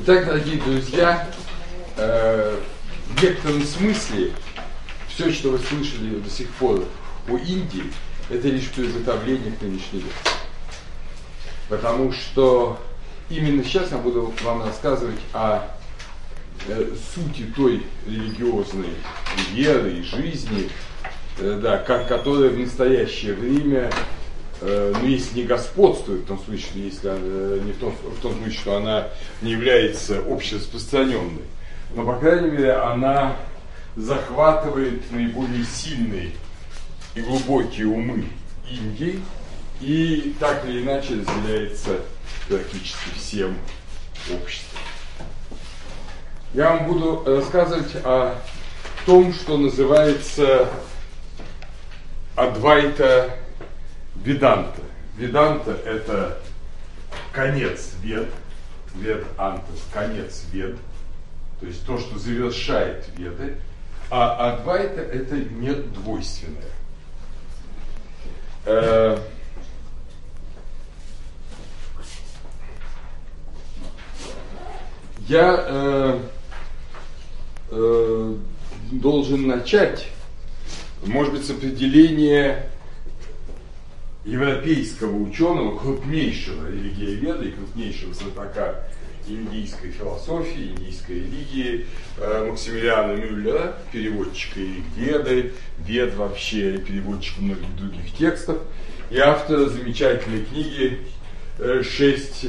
Итак, дорогие друзья, в некотором смысле все, что вы слышали до сих пор о Индии, это лишь приготовление к нынешней лекции. Потому что именно сейчас я буду вам рассказывать о сути той религиозной веры и жизни, которая в настоящее время, если не господствует, в том случае, если не в том случае, что она не является общераспространенной, но, по крайней мере, она захватывает наиболее сильные и глубокие умы Индии и так или иначе разделяется практически всем обществом. Я вам буду рассказывать о том, что называется Адвайта Веданта. Веданта – это конец вед, вед-антас, конец вед, то есть то, что завершает веды, а Адвайта – это недвойственное. Я должен начать, может быть, с определения европейского ученого, крупнейшего религиоведа и крупнейшего знатока индийской философии, индийской религии Максимилиана Мюллера, переводчика Веды, вед вообще, переводчика многих других текстов, и автора замечательной книги «Шесть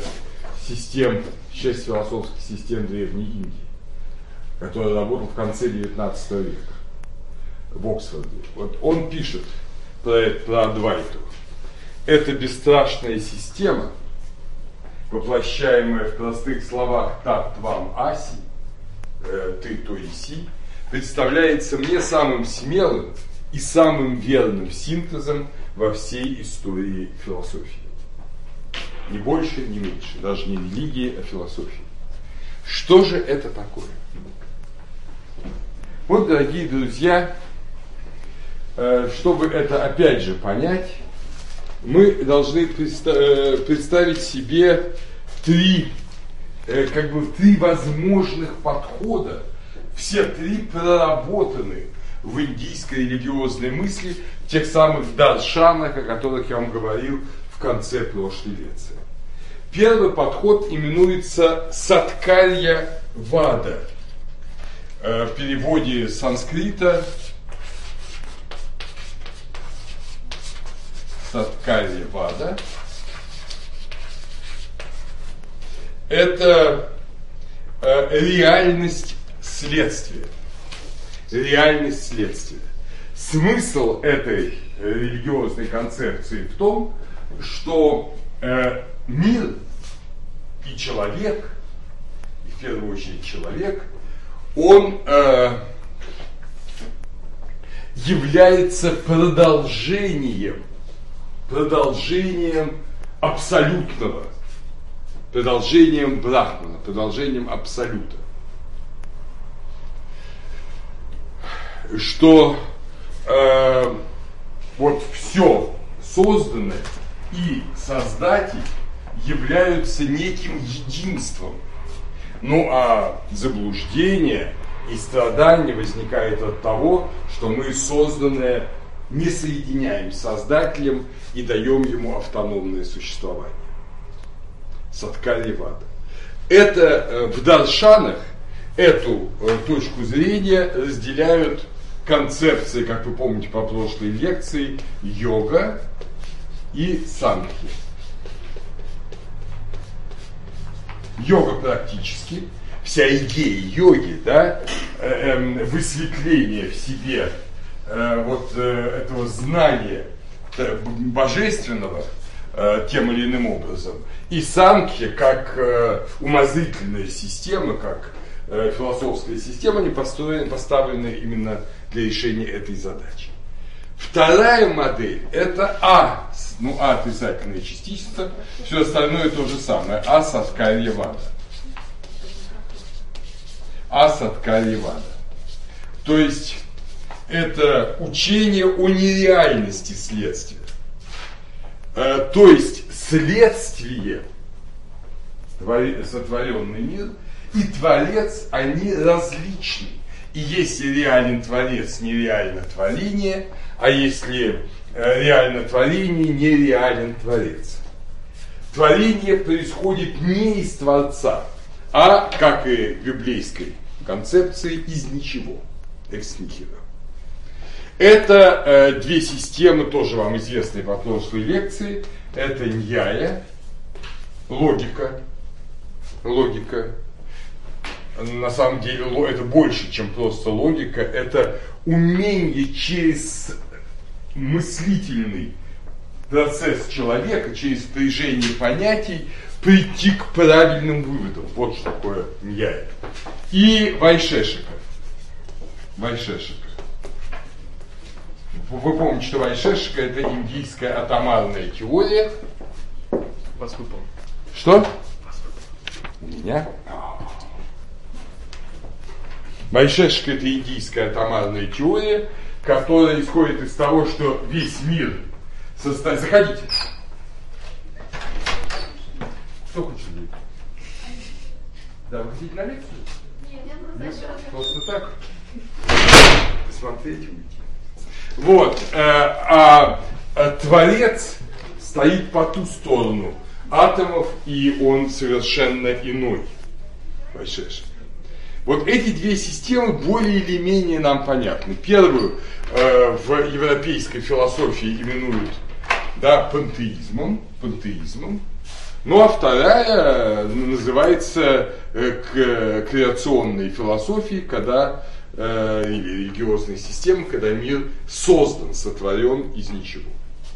философских систем Древней Индии», который работал в конце XIX века в Оксфорде. Вот он пишет про Адвайту. Это бесстрашная система, воплощаемая в простых словах «таттвам аси», «ты то и си», представляется мне самым смелым и самым верным синтезом во всей истории философии. Ни больше, ни меньше, даже не религии, а философии. Что же это такое? Вот, дорогие друзья, чтобы это опять же понять, мы должны представить себе три возможных подхода. Все три проработаны в индийской религиозной мысли, в тех самых даршанах, о которых я вам говорил в конце прошлой лекции. Первый подход именуется Саткалья-вада. В переводе с санскрита Саткалья-вада – это реальность следствия. Реальность следствия. Смысл этой религиозной концепции в том, что мир и человек, и в первую очередь человек, он является продолжением абсолютного, продолжением брахмана, продолжением абсолюта. Что вот все созданное и Создатель являются неким единством. Ну а заблуждение и страдание возникает от того, что мы созданное не соединяем с Создателем и даем ему автономное существование. Саткалья-вада. Это в даршанах эту точку зрения разделяют концепции, как вы помните по прошлой лекции, йога и санхи. Йога практически, вся идея йоги, высветление в себе этого знания божественного тем или иным образом, и санхи как умозрительная система, как философская система, они поставлены именно для решения этой задачи. Вторая модель – это отрицательная частица, все остальное то же самое, Саткалья-вада. Саткалья-вада. То есть это учение о нереальности следствия. То есть следствие сотворенный мир и Творец, они различны. И если реален Творец, нереально творение, а если реально творение, нереален Творец. Творение происходит не из Творца, а, как и в библейской концепции, из ничего, экс нихило. Это две системы, тоже вам известные по прошлой лекции. Это ньяя, логика. На самом деле это больше, чем просто логика. Это умение через мыслительный процесс человека, через впряжение понятий прийти к правильным выводам. Вот что такое ньяя. И вайшешика. Вы помните, что вайшешика — это индийская атомарная теория. Вас выполнил. Что? У меня? Вайшешика — это индийская атомарная теория, которая исходит из того, что весь мир состоит... Заходите. Кто хочет жить? Да, вы хотите на лекцию? Нет, просто так. Посмотреть, уйти. Вот, Творец стоит по ту сторону атомов, и он совершенно иной. Вайшешика. Вот эти две системы более или менее нам понятны. Первую в европейской философии именуют, да, пантеизмом, ну а вторая называется креационной философией, когда или религиозной системой, когда мир создан, сотворен из ничего.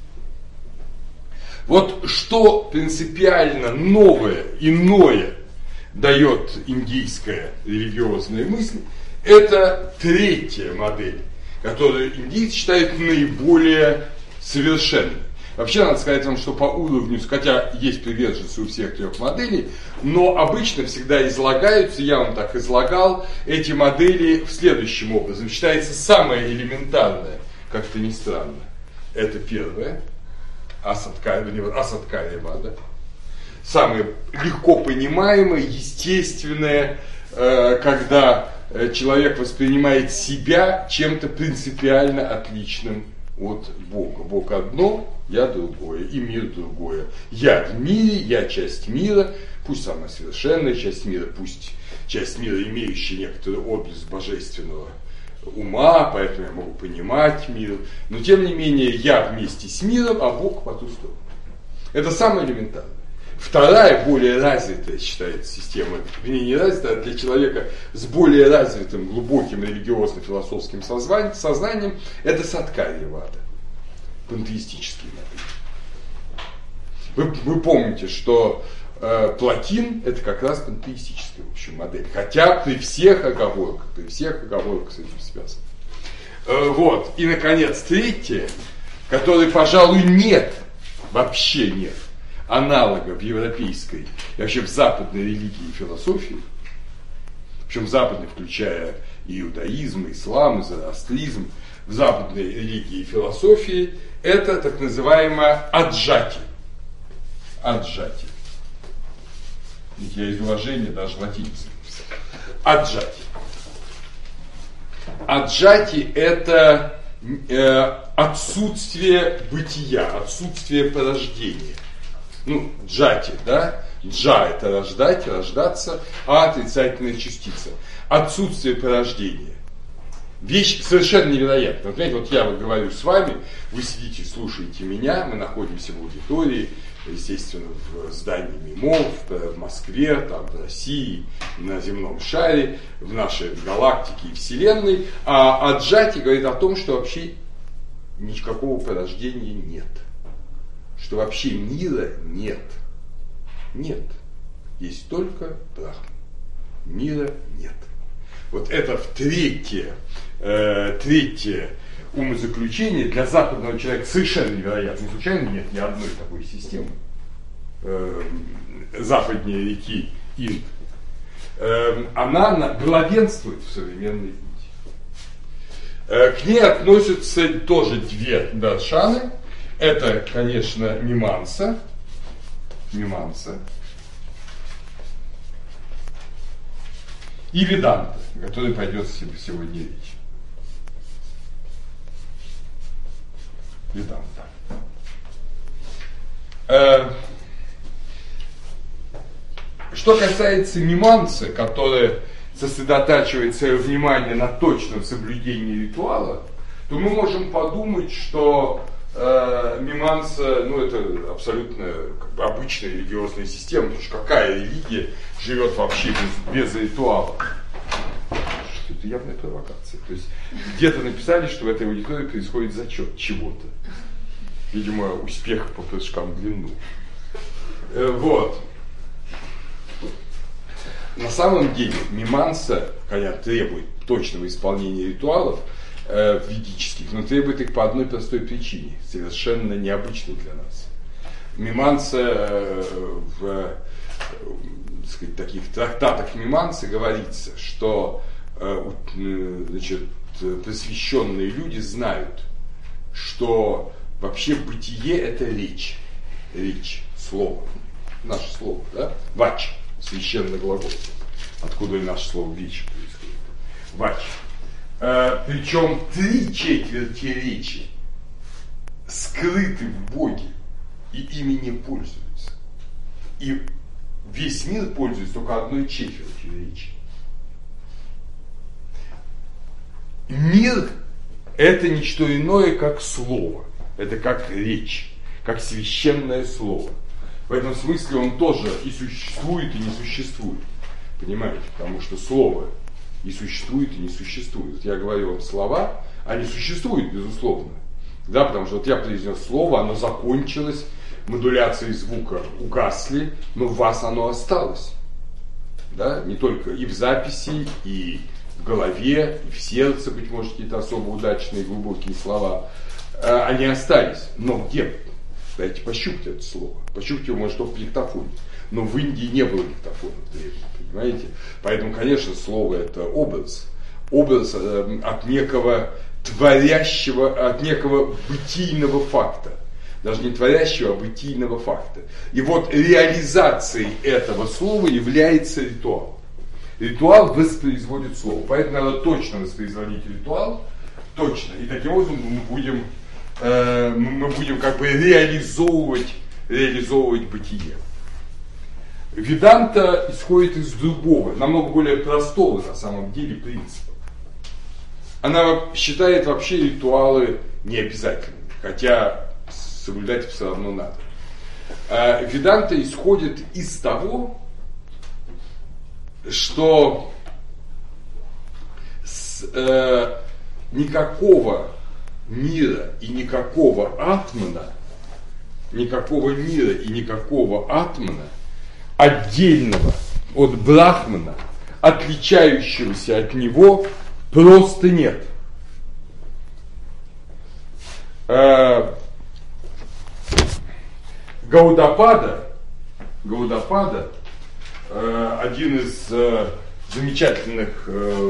Вот что принципиально новое, иное дает индийская религиозная мысль, это третья модель, которую индийцы считают наиболее совершенной. Вообще, надо сказать вам, что по уровню, хотя есть приверженцы у всех трех моделей, но обычно всегда излагаются, я вам так излагал, эти модели в следующем образом. Считается самое элементарное, как-то не странно, это первое, асадкарья-вада. Самое легко понимаемое, естественное, когда человек воспринимает себя чем-то принципиально отличным от Бога. Бог одно, я другое, и мир другое. Я в мире, я часть мира, пусть самая совершенная часть мира, пусть часть мира, имеющая некоторый отблеск божественного ума, поэтому я могу понимать мир, но тем не менее я вместе с миром, а Бог по ту сторону. Это самое элементарное. Вторая, более развитая, считается система, не развитая, а для человека с более развитым, глубоким религиозно-философским сознанием, это садкарья-вада, пантеистический модель. Вы помните, что Платин это как раз пантеистическая, в общем, модель, хотя при всех оговорках с этим связано. Вот. И, наконец, третье, которой, пожалуй, вообще нет аналога в европейской и вообще в западной религии и философии, причем в западной, включая и иудаизм, и ислам, и зороастризм, в западной религии и философии, это так называемое аджати. Аджати. Я из уважения даже латиницей написал. Аджати. Аджати это отсутствие бытия, отсутствие порождения. Ну, джати, да? Джа это рождать, рождаться, а отрицательная частица. Отсутствие порождения. Вещь совершенно невероятная. Вот, знаете, вот я говорю с вами, вы сидите, слушаете меня, мы находимся в аудитории, естественно, в здании МИМО, в Москве, там, в России, на земном шаре, в нашей галактике и Вселенной. А Аджати говорит о том, что вообще никакого порождения нет. Что вообще мира нет. Нет. Есть только Брахма. Мира нет. Вот это третье умозаключение для западного человека совершенно невероятно. Не случайно нет ни одной такой системы западнее реки Инд. Она главенствует в современной Индии. К ней относятся тоже две даршаны. Это, конечно, миманса. и Веданта, о которой пойдет сегодня речь. Веданта. Что касается мимамсы, которая сосредотачивает свое внимание на точном соблюдении ритуала, то мы можем подумать, что мимамса, это абсолютно обычная религиозная система, потому что какая религия живет вообще без ритуала? Это явная провокация. То есть где-то написали, что в этой аудитории происходит зачет чего-то. Видимо, успех по прыжкам в длину. Вот. На самом деле мимамса, когда требует точного исполнения ритуалов ведических, но требует их по одной простой причине, совершенно необычной для нас. Мимамса в таких трактатах мимамсы говорится, что просвещенные люди знают, что вообще бытие это речь, слово, наше слово, да? Вач. Священный глагол, откуда и наше слово «вич» происходит. Вач. Причем 3/4 речи скрыты в Боге, и ими не пользуются. И весь мир пользуется только 1/4 речи. Мир – это не что иное, как слово. Это как речь, как священное слово. В этом смысле он тоже и существует, и не существует. Понимаете? Потому что слово и существует, и не существует. Вот я говорю вам слова, они существуют, безусловно. Да, потому что вот я произнес слово, оно закончилось, модуляции звука угасли, но в вас оно осталось. Да? Не только и в записи, и в голове, и в сердце, быть может, какие-то особо удачные, глубокие слова. Они остались. Но где? Дайте пощупать это слово. Пощупать его можно только в диктофоне. Но в Индии не было диктофона в древнем, понимаете? Поэтому, конечно, слово это образ. Образ от некого творящего, от некого бытийного факта. Даже не творящего, а бытийного факта. И вот реализацией этого слова является ритуал. Ритуал воспроизводит слово. Поэтому надо точно воспроизводить ритуал. Точно. И таким образом мы будем как бы реализовывать бытие. Веданта исходит из другого, намного более простого на самом деле принципа. Она считает вообще ритуалы необязательными, хотя соблюдать их все равно надо. Веданта исходит из того, что никакого мира и никакого атмана, отдельного от брахмана, отличающегося от него, просто нет. Гаудапада, один из замечательных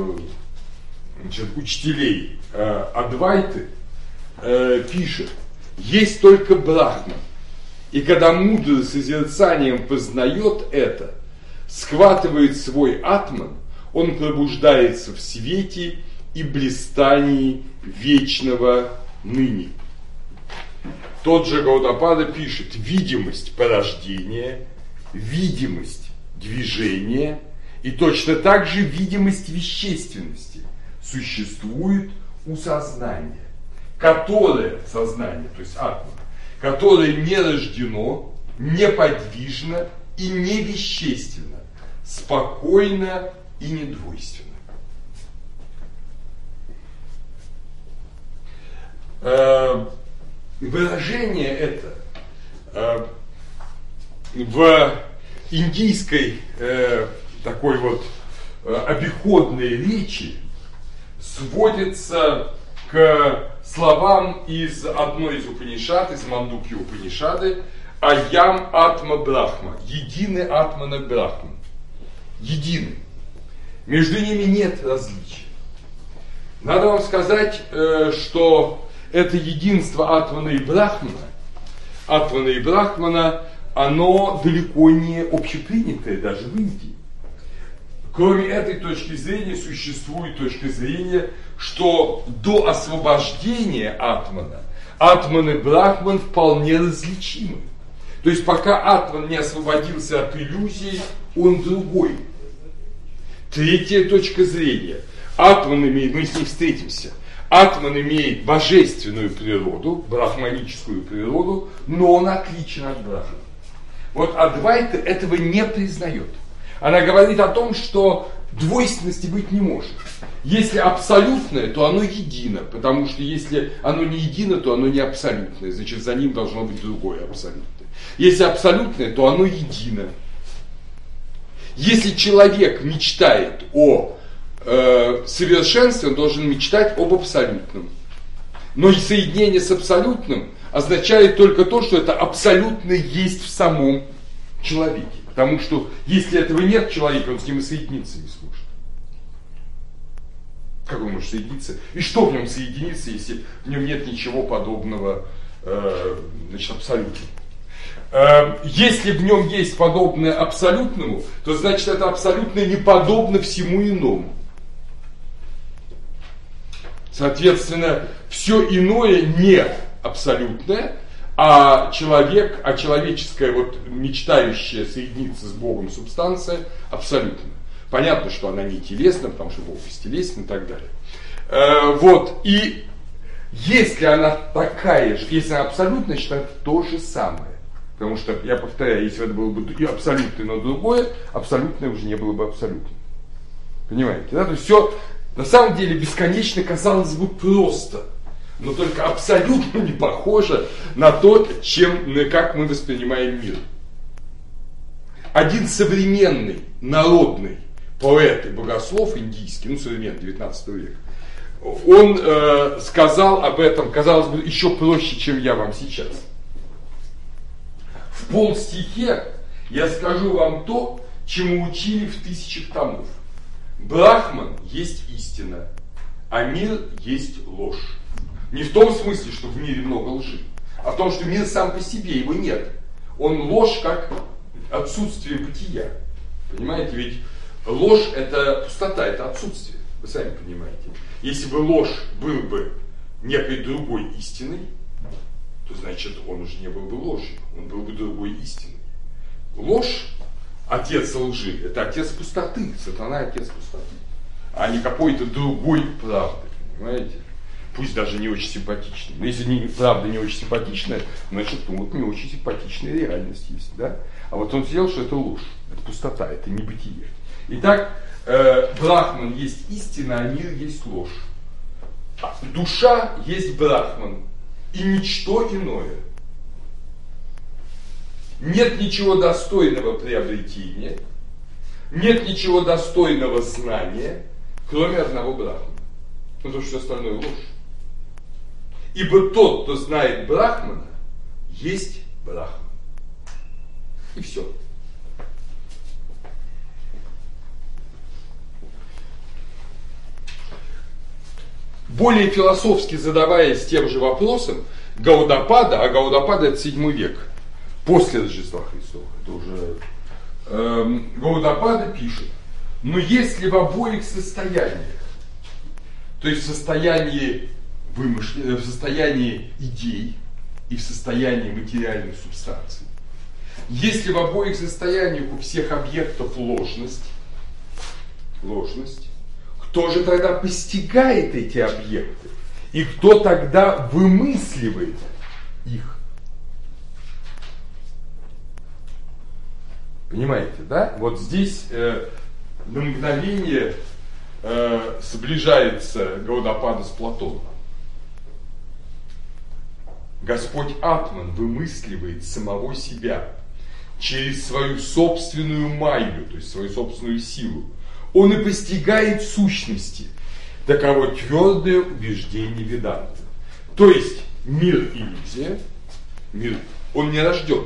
учителей Адвайты, пишет: есть только Брахман, и когда мудрый созерцанием познает это, схватывает свой атман, он пробуждается в свете и блистании вечного ныне. Тот же Гаудапада пишет: видимость порождения, видимость движения и точно так же видимость вещественности существует у сознания, которое, сознание, то есть атман, которое не рождено, неподвижно и не вещественно, спокойно и недвойственно. Выражение это в индийской такой вот обиходной речи сводится к словам из одной из Упанишад, из Мандукья Упанишады: Аям Атма Брахма, единый Атмана Брахман, единый. Между ними нет различий. Надо вам сказать, что это единство Атмана и Брахмана, оно далеко не общепринятое даже в Индии. Кроме этой точки зрения существует точка зрения, что до освобождения атмана, атман и брахман вполне различимы. То есть пока атман не освободился от иллюзий, он другой. Третья точка зрения. Атман имеет, мы с ней встретимся, атман имеет божественную природу, брахманическую природу, но он отличен от брахмана. Вот Адвайта этого не признает. Она говорит о том, что двойственности быть не может. Если абсолютное, то оно едино, потому что если оно не едино, то оно не абсолютное, значит за ним должно быть другое абсолютное. Если абсолютное, то оно едино. Если человек мечтает о совершенстве, он должен мечтать об абсолютном. Но соединение с абсолютным означает только то, что это абсолютно есть в самом человеке. Потому что если этого нет человека, он с ним и соединиться не сможет. Как он может соединиться? И что в нем соединиться, если в нем нет ничего подобного абсолютному? Если в нем есть подобное абсолютному, то значит это абсолютное не подобно всему иному. Соответственно, все иное не абсолютное, а человеческая вот мечтающая соединиться с Богом субстанция абсолютно. Понятно, что она не телесна, потому что Бог бестелесен и так далее. Вот, и если она такая же, если она абсолютная, значит это то же самое. Потому что, я повторяю, если это было бы и абсолютное, но другое, абсолютное уже не было бы абсолютным. Понимаете, да? То есть все на самом деле бесконечно, казалось бы, просто. Но только абсолютно не похоже на то, как мы воспринимаем мир. Один современный, народный поэт и богослов индийский, современный, 19 век, он сказал об этом, казалось бы, еще проще, чем я вам сейчас. В полстихе я скажу вам то, чему учили в тысячах томов. Брахман есть истина, а мир есть ложь. Не в том смысле, что в мире много лжи, а в том, что мир сам по себе, его нет. Он ложь как отсутствие бытия. Понимаете, ведь ложь это пустота, это отсутствие. Вы сами понимаете. Если бы ложь был бы некой другой истиной, то значит он уже не был бы ложью, он был бы другой истиной. Ложь, отец лжи, это отец пустоты, сатана отец пустоты, а не какой-то другой правды, понимаете? Пусть даже не очень симпатичный. Но если правда не очень симпатичная, значит, вот не очень симпатичная реальность есть, да? А вот он сделал, что это ложь, это пустота, это небытие. Итак, Брахман есть истина, а мир есть ложь. Душа есть Брахман, и ничто иное. Нет ничего достойного приобретения, нет ничего достойного знания, кроме одного Брахмана. Потому что все остальное ложь. Ибо тот, кто знает Брахмана, есть Брахман. И все. Более философски задаваясь тем же вопросом, Гаудапада, а Гаудапада это 7 век, после Рождества Христова, это уже Гаудапада пишет: но если в обоих состояниях, то есть в состоянии в состоянии идей и в состоянии материальных субстанций, если в обоих состояниях у всех объектов ложность, кто же тогда постигает эти объекты? И кто тогда вымысливает их? Понимаете, да? Вот здесь на мгновение сближается Гаудапада с Платоном. Господь Атман вымысливает самого себя через свою собственную майю, то есть свою собственную силу. Он и постигает сущности. Таково твердое убеждение Веданты. То есть мир иллюзия, мир, он не рожден.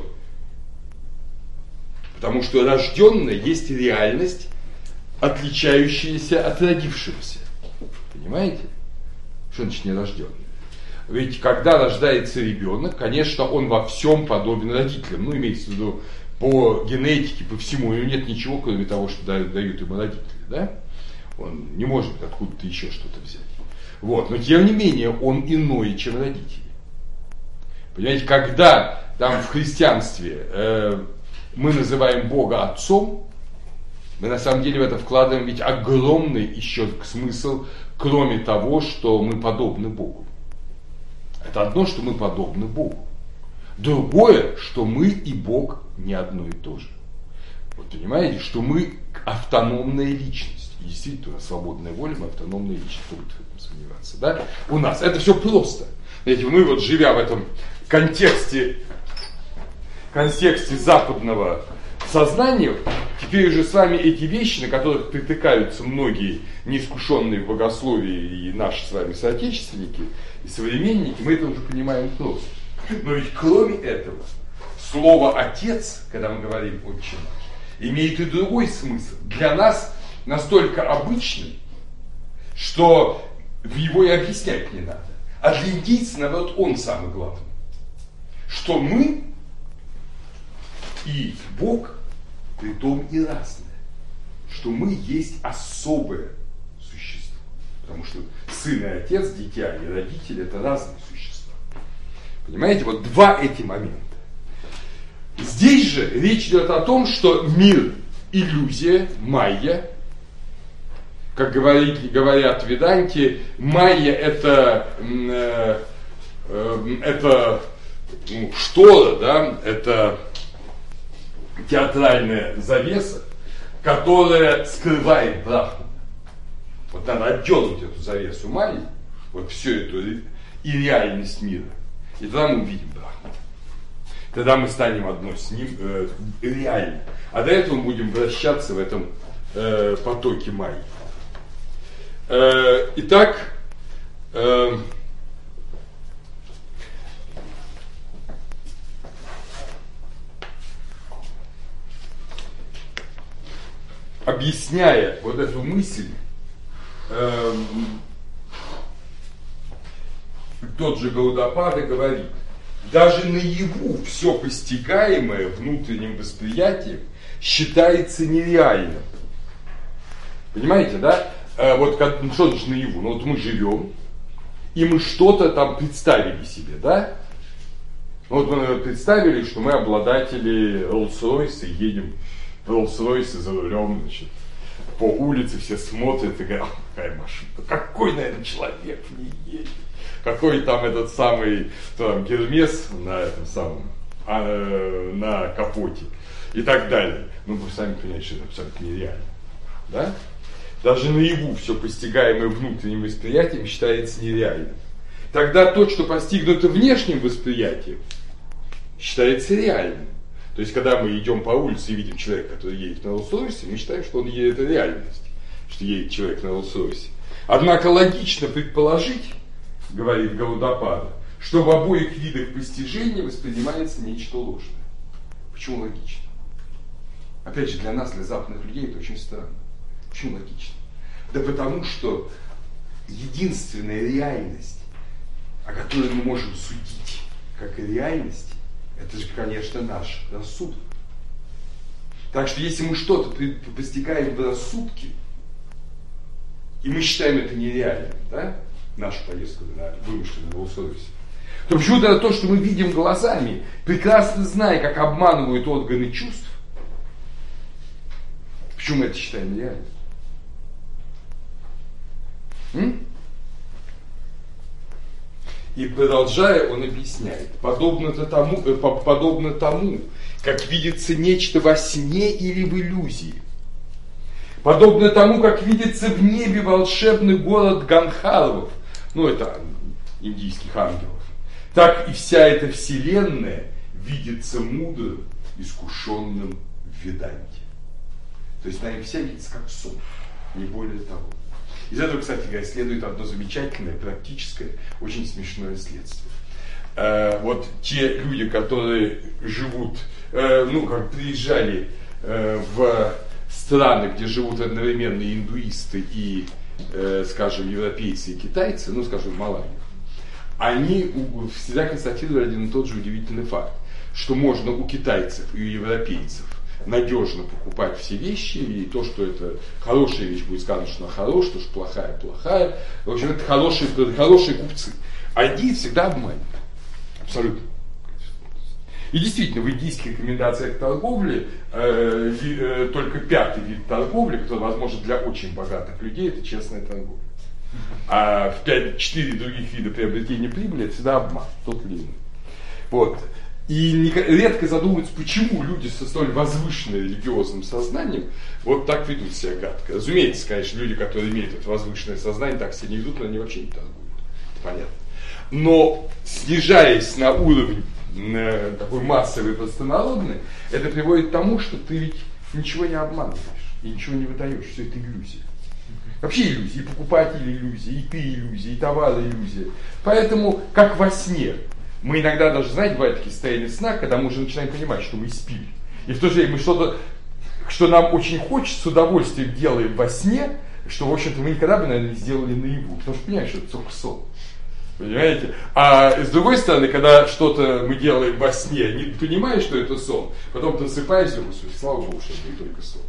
Потому что рожденная есть реальность, отличающаяся от родившегося. Понимаете? Что значит нерожденный? Ведь когда рождается ребенок, конечно, он во всем подобен родителям. Имеется в виду по генетике, по всему, у него нет ничего, кроме того, что дают ему родители, да? Он не может откуда-то еще что-то взять. Вот. Но тем не менее, он иной, чем родители. Понимаете, когда там в христианстве мы называем Бога Отцом, мы на самом деле в это вкладываем ведь огромный еще смысл, кроме того, что мы подобны Богу. Это одно, что мы подобны Богу. Другое, что мы и Бог не одно и то же. Вот понимаете, что мы автономная личность. И действительно, у нас свободная воля, мы автономная личность. Кто будет в этом сомневаться, да? У нас это все просто. Знаете, мы вот живя в этом контексте западного сознания, теперь уже с вами эти вещи, на которых притыкаются многие неискушенные в богословии и наши с вами соотечественники и современники, мы это уже понимаем просто. Но ведь кроме этого, слово «отец», когда мы говорим «отче наш», имеет и другой смысл. Для нас настолько обычный, что его и объяснять не надо. А для индейца, наоборот, он самый главный. Что мы и Бог, притом и разные. Что мы есть особое существо. Потому что сын и отец, дитя и родители – это разные существа. Понимаете, вот два эти момента. Здесь же речь идет о том, что мир – иллюзия, майя. Как говорят в Веданте, майя это штора, да, это театральная завеса, которая скрывает Брахмана. Вот надо отдернуть эту завесу майи, вот всю эту и реальность мира. И тогда мы увидим Брахмана. Тогда мы станем одно с ним реально. А до этого мы будем вращаться в этом потоке майи. Итак, объясняя вот эту мысль, тот же Гаудапада говорит, даже наяву все постигаемое внутренним восприятием считается нереальным. Понимаете, да? Вот что значит наяву? Ну вот мы живем, и мы что-то там представили себе, да? Вот мы представили, что мы обладатели Роллс-Ройса, едем в Роллс-Ройсе за рулем, значит, по улице, все смотрят и говорят, какая машина, какой, наверное, человек в ней едет, какой там этот самый там, Гермес на этом самом, на капоте и так далее. Ну, вы сами понимаете, что это абсолютно нереально, да? Даже наяву все постигаемое внутренним восприятием считается нереальным. Тогда то, что постигнуто внешним восприятием, считается реальным. То есть, когда мы идем по улице и видим человека, который едет на Роллс-Ройсе, мы считаем, что он едет, это реальность, что едет человек на Роллс-Ройсе. Однако логично предположить, говорит Гаудапада, что в обоих видах постижения воспринимается нечто ложное. Почему логично? Опять же, для нас, для западных людей, это очень странно. Почему логично? Да потому что единственная реальность, о которой мы можем судить как о реальности, это же, конечно, наш рассудок. Так что если мы что-то постигаем в рассудке, и мы считаем это нереальным, да, нашу поездку на вымышленном Роллс-Ройсе, то почему-то это то, что мы видим глазами, прекрасно зная, как обманывают органы чувств, почему мы это считаем нереальным? И продолжая, он объясняет, подобно тому, как видится нечто во сне или в иллюзии, подобно тому, как видится в небе волшебный город Ганхарвов, ну это индийских ангелов, так и вся эта вселенная видится мудрым, искушенным в Веданте. То есть она вся видится как сон, не более того. Из этого, кстати говоря, следует одно замечательное, практическое, очень смешное следствие. Вот те люди, которые живут, приезжали в страны, где живут одновременно индуисты и, скажем, европейцы и китайцы, ну, скажем, Малайи, они всегда констатировали один и тот же удивительный факт, что можно у китайцев и у европейцев надежно покупать все вещи, и то, что это хорошая вещь, будет сказано, что она хорошая, то, что плохая, плохая. В общем, это хорошие купцы. Они всегда обманывают. Абсолютно. И действительно, в индийских рекомендациях торговли только 5-й вид торговли, который возможен для очень богатых людей, это честная торговля. А в 4 других вида приобретения прибыли это всегда обман, тот или иной. Вот. И редко задумываются, почему люди со столь возвышенным религиозным сознанием вот так ведут себя гадко. Разумеется, конечно, люди, которые имеют это возвышенное сознание, так себя не ведут, но они вообще не торгуют. Это понятно. Но снижаясь на уровень такой массовый, простонародный, это приводит к тому, что ты ведь ничего не обманываешь и ничего не выдаешь. Все это иллюзия. Вообще иллюзии. И покупатели иллюзии, и ты иллюзии, и товары иллюзии. Поэтому, как во сне, мы иногда даже, знаете, бывают такие состояния сна, когда мы уже начинаем понимать, что мы спим. И в то же время мы что-то, что нам очень хочется, с удовольствием делаем во сне, что, в общем-то, мы никогда бы, наверное, не сделали наяву. Потому что понимаешь, что это только сон. Понимаете? А с другой стороны, когда что-то мы делаем во сне, не понимая, что это сон, потом ты засыпаешься, слава богу, что это не только сон.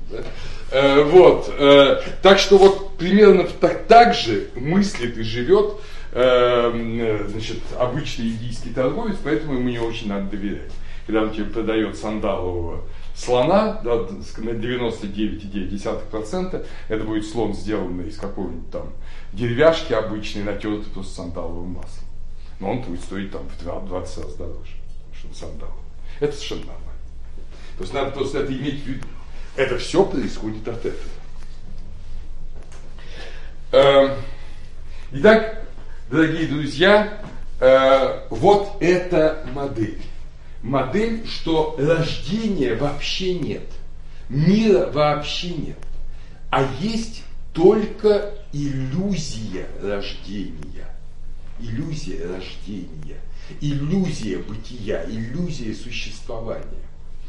Да? Так что вот примерно так же мыслит и живет обычный индийский торговец, поэтому ему не очень надо доверять. Когда он тебе продает сандалового слона, да, на 99,9%, это будет слон, сделанный из какой-нибудь там деревяшки обычной, натертый просто сандаловым маслом. Но он будет стоить там в 20 раз дороже, потому что он сандаловый. Это совершенно нормально. То есть надо просто это иметь в виду. Это все происходит от этого. Итак, дорогие друзья, вот эта модель. Модель, что рождения вообще нет, мира вообще нет, а есть только иллюзия рождения, иллюзия рождения, иллюзия бытия, иллюзия существования.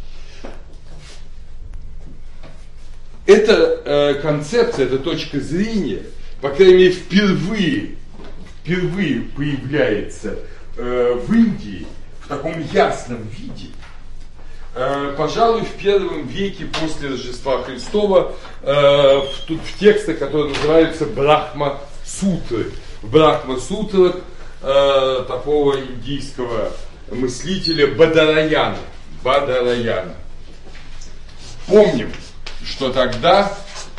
Эта концепция, эта точка зрения, по крайней мере, впервые появляется в Индии в таком ясном виде, пожалуй, в первом веке после Рождества Христова, в текстах, которые называются Брахма-сутры. В Брахма-сутрах такого индийского мыслителя Бадараяна. Помним, что тогда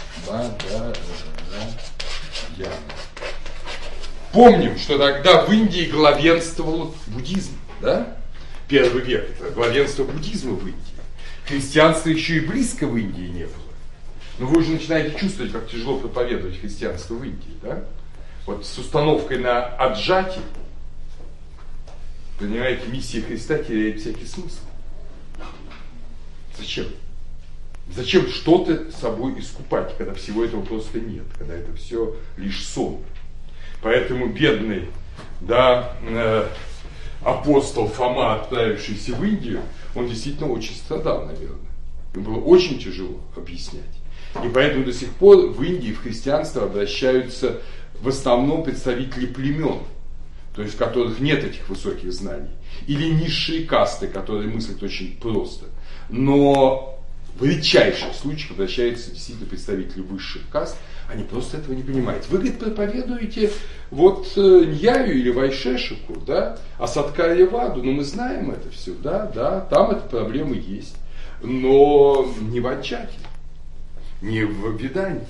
в Индии главенствовал буддизм, да? Первый век, это главенство буддизма в Индии. Христианства еще и близко в Индии не было. Но вы уже начинаете чувствовать, как тяжело проповедовать христианство в Индии, да? Вот с установкой на аджати, понимаете, миссия Христа теряет всякий смысл. Зачем? Зачем что-то собой искупать, когда всего этого просто нет, когда это все лишь сон? Поэтому бедный, да, апостол Фома, отправившийся в Индию, он действительно очень страдал, наверное. Ему было очень тяжело объяснять. И поэтому до сих пор в Индии в христианство обращаются в основном представители племен, то есть в которых нет этих высоких знаний, или низшие касты, которые мыслят очень просто. Но в редчайших случаях обращаются действительно представители высших каст, они просто этого не понимают. Вы, говорит, проповедуете вот Ньяю или Вайшешику, да, а Садкарья-ваду, ну мы знаем это все, да, там эта проблема есть, но не в Аджате, не в Веданте.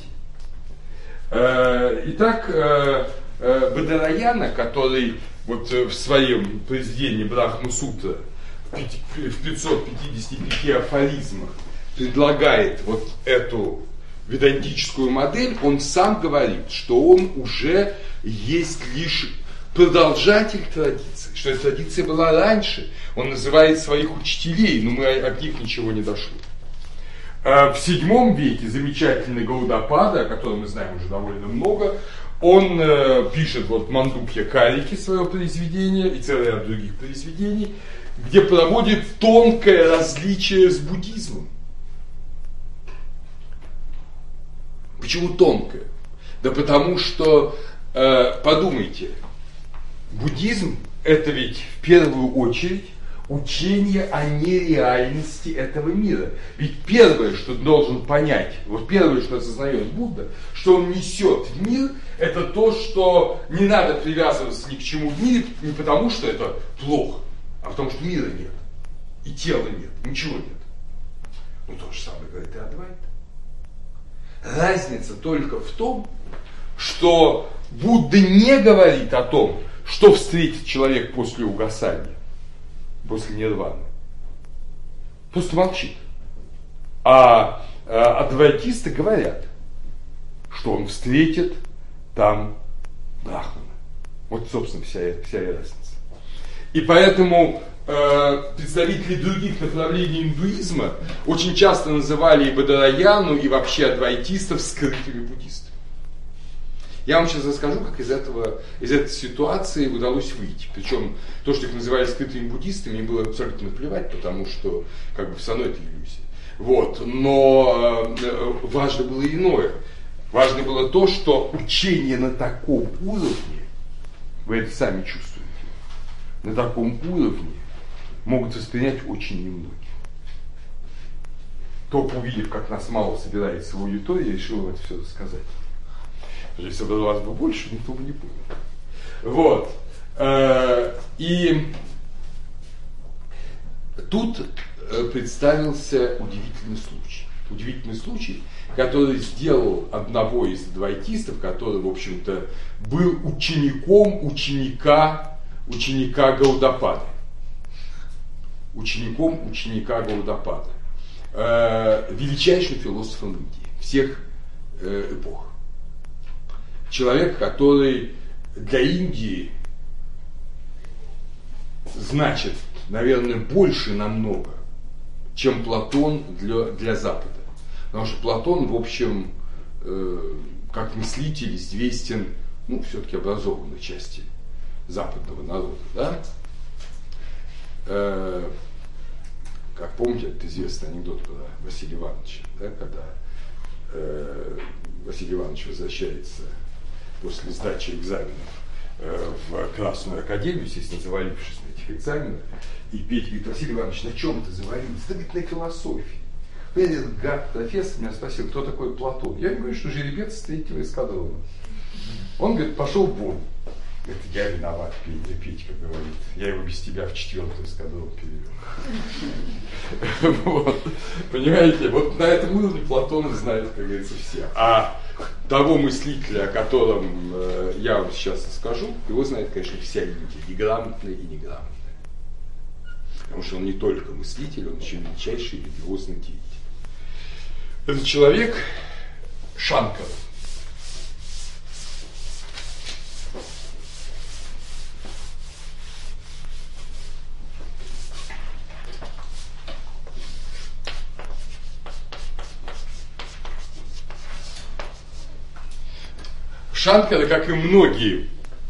Итак, Бадараяна, который вот в своем произведении Брахма-сутра в 555 афоризмах предлагает вот эту ведантическую модель, он сам говорит, что он уже есть лишь продолжатель традиции, что эта традиция была раньше. Он называет своих учителей, но от них ничего не дошло. В VII веке замечательный Гаудапада, о котором мы знаем уже довольно много, он пишет вот Мандукья Карики, свое произведение, и целый ряд других произведений, где проводит тонкое различие с буддизмом. Почему тонкое? Да потому что, подумайте, буддизм это ведь в первую очередь учение о нереальности этого мира. Ведь первое, что должен понять, вот первое, что осознает Будда, что он несет в мир, это то, что не надо привязываться ни к чему в мире, не потому что это плохо, а потому что мира нет, и тела нет, ничего нет. Ну то же самое говорит и Адвайта. Разница только в том, что Будда не говорит о том, что встретит человек после угасания, после нирваны. Просто молчит. А адвайтисты говорят, что он встретит там Брахмана. Вот, собственно, вся и разница. И поэтому представители других направлений индуизма очень часто называли и Бадараяну, и вообще адвайтистов скрытыми буддистами. Я вам сейчас расскажу, как из этой ситуации удалось выйти. Причем то, что их называли скрытыми буддистами, им было абсолютно наплевать, потому что как бы все равно это иллюзия. Вот. Но важно было иное. Важно было то, что учение на таком уровне, вы это сами чувствуете, на таком уровне могут воспринять очень немногие. Только увидев, как нас мало собирается в аудитории, я решил вам это все рассказать. Если бы вас было больше, никто бы не понял. Вот. И тут представился удивительный случай. Удивительный случай, который сделал одного из адвайтистов, который, в общем-то, был учеником ученика Гаудапады. Учеником ученика Гаудапады. Величайшим философом Индии всех эпох. Человек, который для Индии значит, наверное, больше намного, чем Платон для Запада. Потому что Платон, в общем, как мыслитель известен, ну, все-таки образованной части западного народа, да? Как помните, этот известный анекдот про Василия Ивановича, да, когда Василий Иванович возвращается после сдачи экзаменов в Красную Академию, естественно, завалившись на этих экзаменах, и Петя говорит: Василий Иванович, на чем ты завалился? Да, говорит, на философии. Этот гад профессор меня спросил, кто такой Платон. Я ему говорю, что жеребец с 3-го эскадрона. Он говорит, пошел вон. Говорит, я виноват, Петька говорит. Я его без тебя в 4-й эскадрон перевел. Вот. Понимаете, вот на этом уровне Платона знает, как говорится, все. А того мыслителя, о котором я вам сейчас расскажу, его знает, конечно, вся Индия, и грамотная, и неграмотная. Потому что он не только мыслитель, он еще величайший религиозный деятель. Этот человек Шанкара. Шанкара, как и многие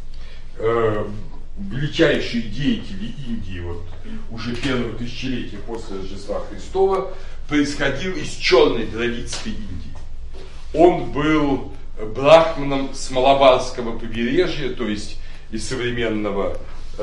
величайшие деятели Индии, вот, уже первого тысячелетия после Рождества Христова, происходил из черной традиции Индии. Он был брахманом с Малабарского побережья, то есть из современного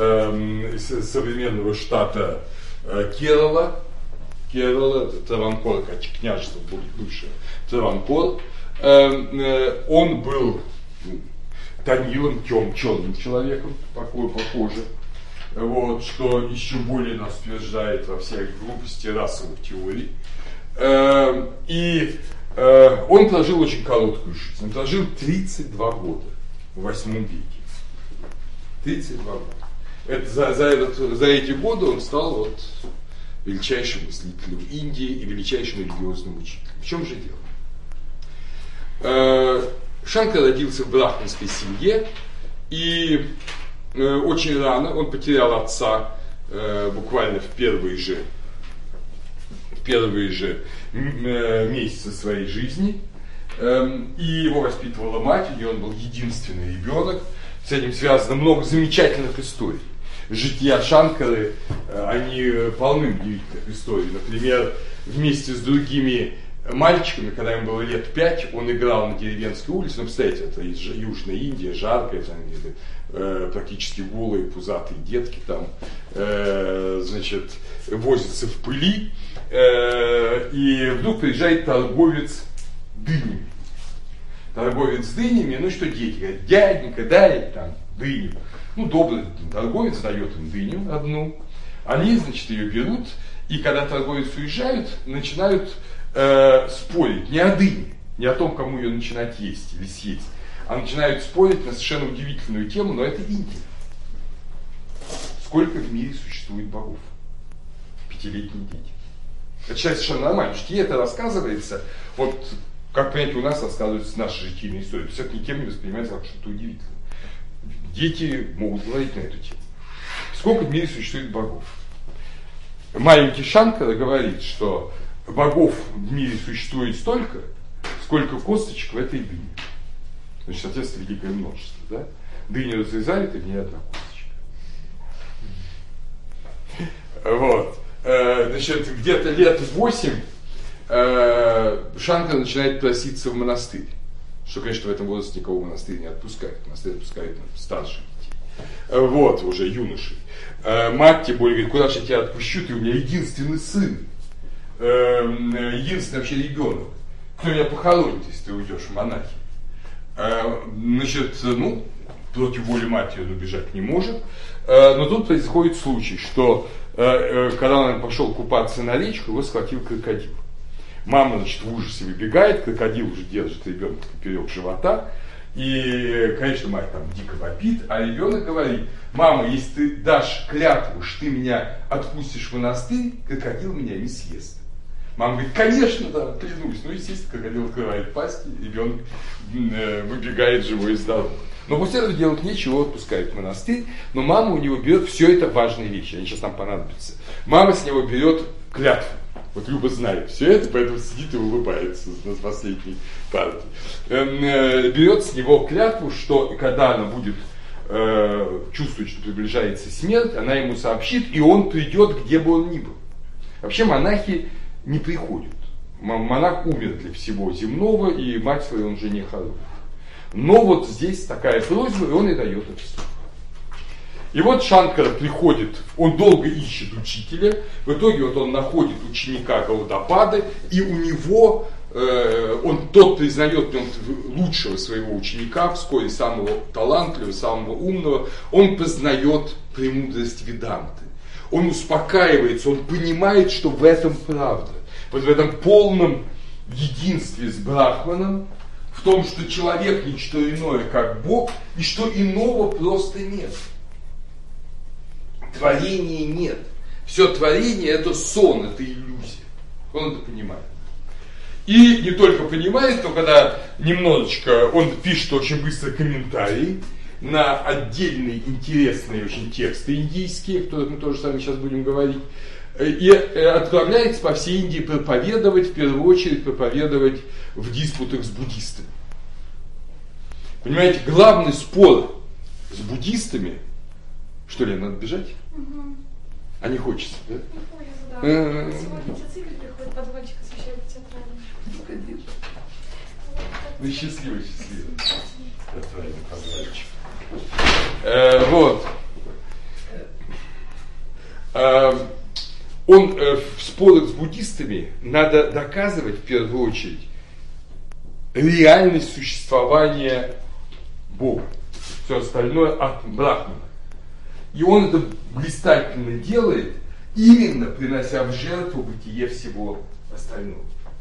штата Керала, Траванкор, княжество бывшее Траванкор. Он был тонилом, черным человеком, похоже, вот, что еще более нас утверждает во всякой глупости расовых теорий. И он прожил очень короткую жизнь. Он прожил 32 года в 8 веке. 32 года. Это за эти годы он стал вот величайшим мыслителем Индии и величайшим религиозным учителем. В чем же дело? Шанкар родился в брахманской семье, и очень рано он потерял отца, буквально в первые же месяцы своей жизни, и его воспитывала мать, у нее он был единственный ребенок. С этим связано много замечательных историй. Жития Шанкары, они полны удивительных историй. Например, вместе с другими мальчиками, когда ему было лет 5, он играл на деревенской улице. Ну, представляете, это из Южной Индии, жарко, там где-то практически голые, пузатые детки там, значит, возятся в пыли. И вдруг приезжает торговец дынями. Торговец дынями, ну что дети говорят, дяденька, дай там дыню. Ну, добрый торговец дает им дыню одну. Они, значит, ее берут, и когда торговец уезжает, начинают спорить не о дыне, не о том, кому ее начинать есть или съесть, а начинают спорить на совершенно удивительную тему, но это Индия. Сколько в мире существует богов? 5-летние дети. Это считается совершенно нормально, что ей это рассказывается, вот, как понимаете, у нас рассказывается наша житийная история, то есть это никем не воспринимается как что-то удивительное. Дети могут говорить на эту тему. Сколько в мире существует богов? Маленький Шанкара говорит, что богов в мире существует столько, сколько косточек в этой дыне. Значит, соответственно, великое множество. Да? Дыню разрезают, и в ней одна косточка. Вот. Значит, где-то лет 8 Шанкара начинает проситься в монастырь. Что, конечно, в этом возрасте никого в монастырь не отпускают. Монастырь отпускают старших детей. Вот, уже юношей. Мать, тем более, говорит, куда же я тебя отпущу, ты у меня единственный сын. Единственный вообще ребенок. Кто меня похоронит, если ты уйдешь в монахи? Значит, ну, против воли матери он убежать не может. Но тут происходит случай, что когда он пошел купаться на речку, его схватил крокодил. Мама, значит, в ужасе выбегает, крокодил уже держит ребенка поперек живота. И, конечно, мать там дико вопит, а ребенок говорит: мама, если ты дашь клятву, что ты меня отпустишь в монастырь, крокодил меня не съест. Мама говорит: конечно, да, клянусь. Ну, естественно, крокодил открывает пасть, и ребенок выбегает живой и здоровый. Но после этого делать нечего, его отпускают в монастырь, но мама у него берет, все это важные вещи, они сейчас нам понадобятся. Мама с него берет клятву. Вот Люба знает все это, поэтому сидит и улыбается на последней партии. Берет с него клятву, что когда она будет чувствовать, что приближается смерть, она ему сообщит, и он придет, где бы он ни был. Вообще монахи не приходят. Монах умер для всего земного, и мать свою он уже не хоронит. Но вот здесь такая просьба, и он и дает это. И вот Шанкара приходит, он долго ищет учителя, в итоге вот он находит ученика Гаудапады, и у него, тот признает в нем лучшего своего ученика, вскоре самого талантливого, самого умного, он познает премудрость Веданты. Он успокаивается, он понимает, что в этом правда. Вот в этом полном единстве с Брахманом, в том, что человек ничто иное, как Бог, и что иного просто нет. Творения нет. Все творение это сон, это иллюзия. Он это понимает. И не только понимает, но когда немножечко, он пишет очень быстро комментарии на отдельные интересные очень тексты индийские, о которых мы тоже с вами сейчас будем говорить, и отправляется по всей Индии проповедовать, в первую очередь проповедовать в диспутах с буддистами. Понимаете, главный спор с буддистами, что ли, надо бежать? Угу. А не хочется, да? Не хочется, да. Сегодня мотоцикл приходит, подводчик освещает театрально. Ну, счастливый. Театральный подводчик. Вот. Он в спорах с буддистами надо доказывать в первую очередь реальность существования Бога. Все остальное от Брахмана. И он это блистательно делает, именно принося в жертву бытие всего остального.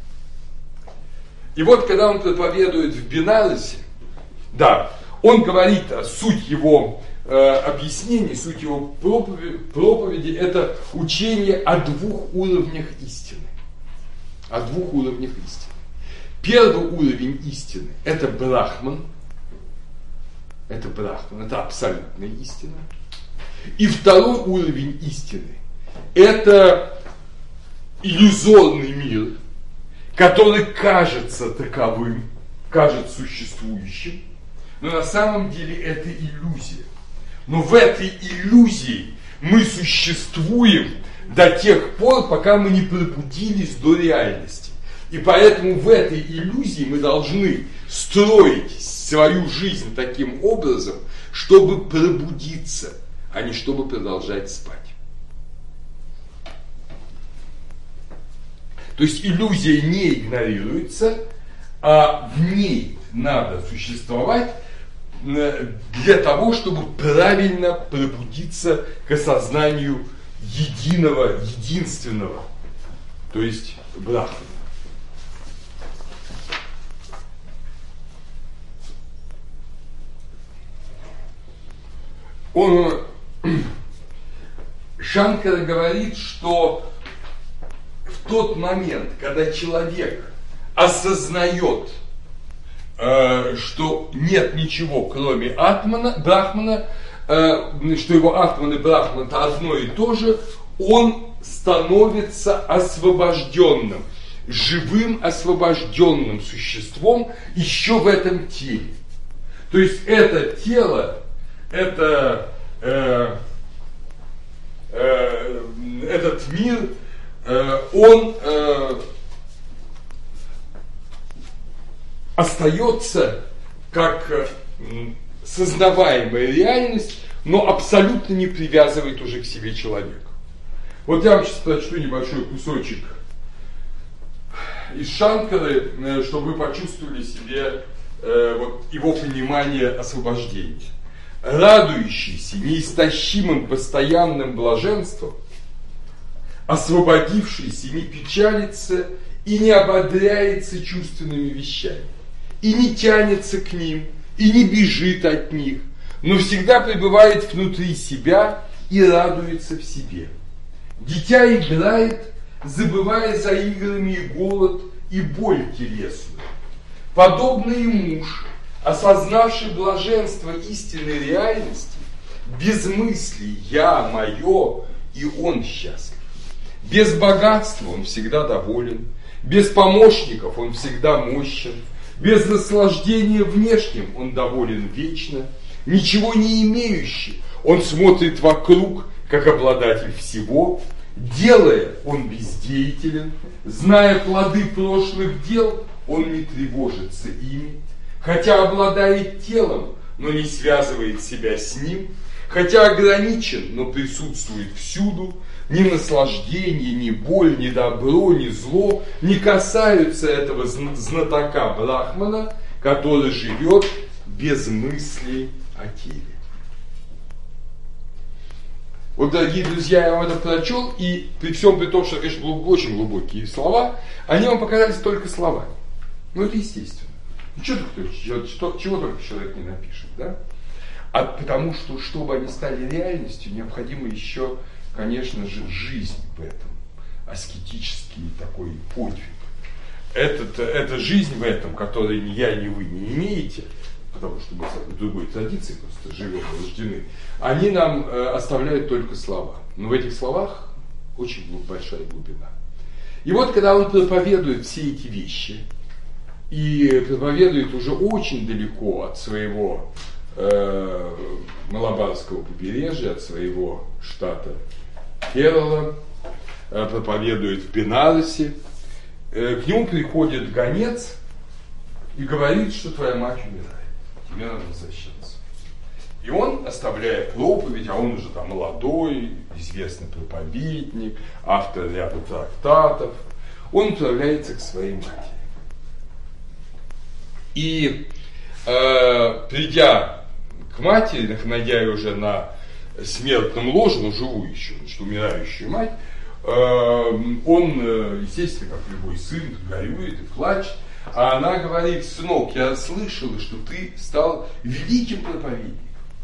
И вот, когда он проповедует в Бенарасе, да, он говорит, суть его объяснений, суть его проповеди, это учение о двух уровнях истины. О двух уровнях истины. Первый уровень истины – это Брахман. Это Брахман, это абсолютная истина. И второй уровень истины – это иллюзорный мир, который кажется таковым, кажется существующим, но на самом деле это иллюзия. Но в этой иллюзии мы существуем до тех пор, пока мы не пробудились до реальности. И поэтому в этой иллюзии мы должны строить свою жизнь таким образом, чтобы пробудиться, а не чтобы продолжать спать. То есть иллюзия не игнорируется, а в ней надо существовать для того, чтобы правильно пробудиться к осознанию единого, единственного, то есть Брахмана. Шанкара говорит, что в тот момент, когда человек осознает, что нет ничего, кроме Брахмана, что его Атман и Брахман это одно и то же, он становится освобожденным, живым освобожденным существом еще в этом теле. То есть это тело, этот мир, он остается как сознаваемая реальность, но абсолютно не привязывает уже к себе человека. Вот я вам сейчас прочту небольшой кусочек из Шанкары, чтобы вы почувствовали себе вот его понимание освобождения. Радующийся неистощимым постоянным блаженством, освободившийся не печалится и не ободряется чувственными вещами, и не тянется к ним, и не бежит от них, но всегда пребывает внутри себя и радуется в себе. Дитя играет, забывая за играми и голод, и боль телесную. Подобно и муж, осознавший блаженство истинной реальности, без мыслей «я», «моё», и он счастлив. Без богатства он всегда доволен, без помощников он всегда мощен, без наслаждения внешним он доволен вечно, ничего не имеющий, он смотрит вокруг, как обладатель всего, делая, он бездеятелен, зная плоды прошлых дел, он не тревожится ими, хотя обладает телом, но не связывает себя с ним, хотя ограничен, но присутствует всюду, ни наслаждение, ни боль, ни добро, ни зло не касаются этого знатока Брахмана, который живет без мыслей о теле. Вот, дорогие друзья, я вам это прочел, и при всем при том, что, конечно, очень глубокие слова, они вам показались только словами. Ну, это естественно. Чего только человек не напишет, да? А потому что, чтобы они стали реальностью, необходимо еще, конечно же, жизнь в этом, аскетический такой подвиг. Это жизнь в этом, которой ни я, ни вы не имеете, потому что мы в другой традиции просто живем, рождены, они нам оставляют только слова. Но в этих словах очень большая глубина. И вот, когда он проповедует все эти вещи, и проповедует уже очень далеко от своего Малабарского побережья, от своего штата Керала, проповедует в Бенарасе, к нему приходит гонец и говорит, что твоя мать умирает, тебе надо возвращаться. И он, оставляя проповедь, а он уже там молодой, известный проповедник, автор ряда трактатов, он отправляется к своей матери. И придя к матери, найдя ее уже на смертном ложе, но живую еще, значит, умирающую мать, он, естественно, как любой сын, горюет и плачет, а она говорит: сынок, я слышала, что ты стал великим проповедником.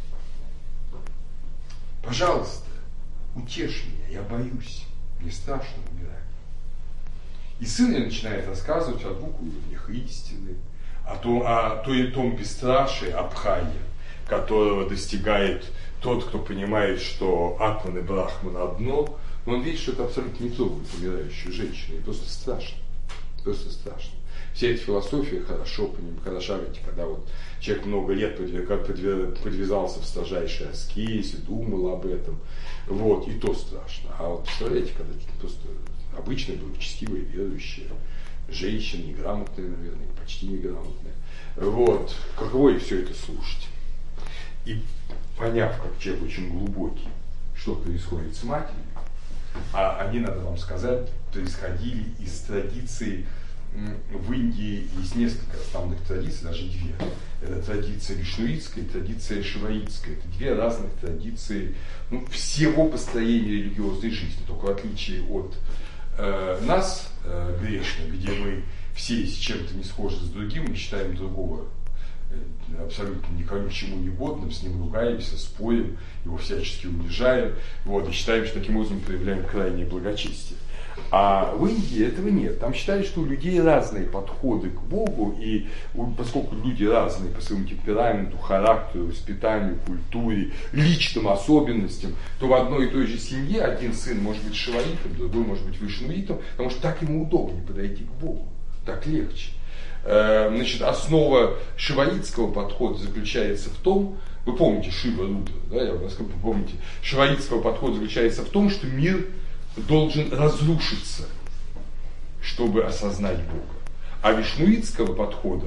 Пожалуйста, утешь меня, я боюсь, мне страшно умирать. И сын ей начинает рассказывать о двух уровнях истины, о том бесстрашии, Абхайя, которого достигает тот, кто понимает, что Атман и Брахман одно, но он видит, что это абсолютно не трогает умирающую женщину, и просто страшно. Просто страшно. Вся эта философия хороша ведь, когда вот человек много лет подвязался в строжайшей аскезе, думал об этом, вот, и то страшно. А вот представляете, когда просто обычная, благочестивая, верующая женщины, неграмотные, наверное, почти неграмотные. Вот. Каково их все это слушать? И поняв, как человек очень глубокий, что происходит с матерью, а они, надо вам сказать, происходили из традиции. В Индии есть несколько основных традиций, даже две. Это традиция вишнуитская и традиция шиваитская. Это две разных традиции всего построения религиозной жизни. Только в отличие от нас, грешных, где мы все с чем-то не схожи с другим, мы считаем другого абсолютно никому к чему не годным, с ним ругаемся, спорим, его всячески унижаем, вот, и считаем, что таким образом проявляем крайнее благочестие. А в Индии этого нет. Там считают, что у людей разные подходы к Богу, и поскольку люди разные по своему темпераменту, характеру, воспитанию, культуре, личным особенностям, то в одной и той же семье один сын может быть шиваитом, другой может быть вишнуитом, потому что так ему удобнее подойти к Богу, так легче. Значит, основа шиваитского подхода заключается в том, вы помните Шива Рудра, да, насколько вы помните, шиваитского подхода заключается в том, что мир должен разрушиться, чтобы осознать Бога. А вишнуитского подхода,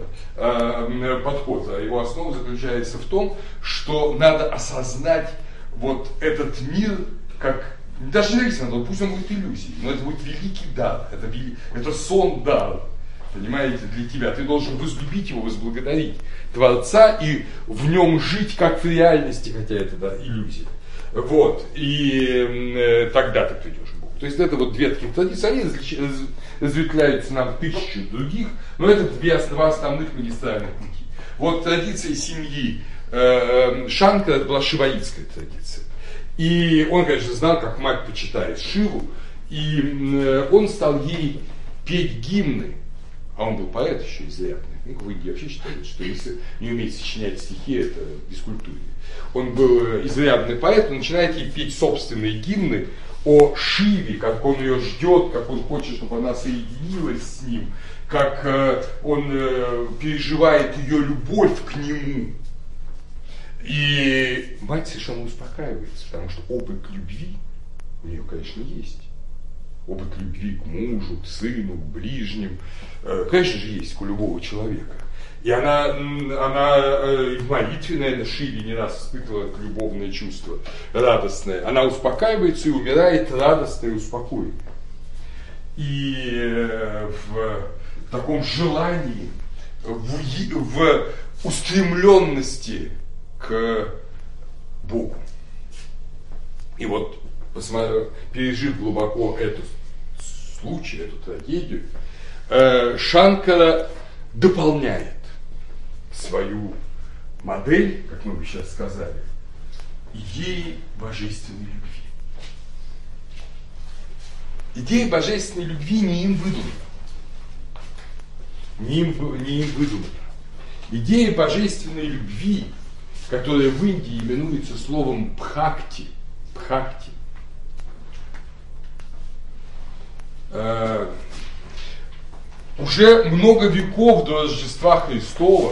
его основа заключается в том, что надо осознать вот этот мир как, даже не зависит от того, пусть он будет иллюзией, но это будет великий дар, это сон дар. Понимаете, для тебя. Ты должен возлюбить его, возблагодарить Творца и в нем жить, как в реальности, хотя это да, иллюзия. Вот. И тогда ты придешь к Богу. То есть это вот две таких традиции, они разветвляются на тысячу других, но это два основных магистральных пути. Вот традиция семьи Шанкара, это была шиваитская традиция. И он, конечно, знал, как мать почитает Шиву, и он стал ей петь гимны. А он был поэт еще изрядный. В Индии вообще считают, что если не уметь сочинять стихи, это бескультурье. Он был изрядный поэт, он начинает ей петь собственные гимны о Шиве, как он ее ждет, как он хочет, чтобы она соединилась с ним, как он переживает ее любовь к нему. И мать совершенно успокаивается, потому что опыт любви у нее, конечно, есть. Опыт любви к мужу, к сыну, к ближним, конечно же, есть у любого человека. И она в молитве, наверное, Шиве не раз испытывала любовное чувство, радостное. Она успокаивается и умирает радостно и успокоенной. И в таком желании, в устремленности к Богу. И вот, пережив глубоко этот случай, эту трагедию, Шанкара дополняет свою модель, как мы бы сейчас сказали, идеей божественной любви. Идея божественной любви не им выдумана. Не им выдумана. Идея божественной любви, которая в Индии именуется словом бхакти, уже много веков до Рождества Христова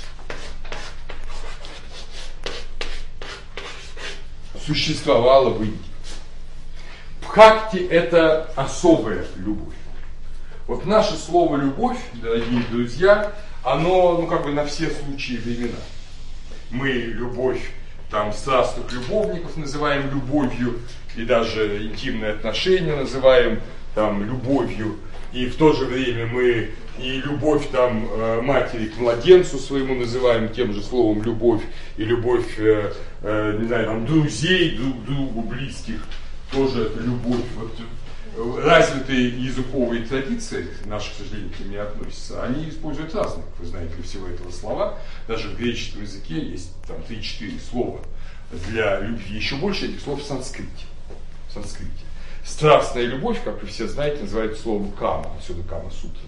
существовала в Индии. Бхакти – это особая любовь. Вот наше слово «любовь», дорогие друзья, оно на все случаи времена. Мы любовь страстных любовников называем любовью, и даже интимные отношения называем любовью, и в то же время мы и любовь матери к младенцу своему называем тем же словом любовь, и любовь, друзей друг другу, близких, тоже это любовь. Вот развитые языковые традиции, наши, к сожалению, к ним не относятся, они используют разные, вы знаете, для всего этого слова. Даже в греческом языке есть 3-4 слова для любви. Еще больше этих слов в санскрите. Страстная любовь, как вы все знаете, называется словом кама, отсюда кама-сутра.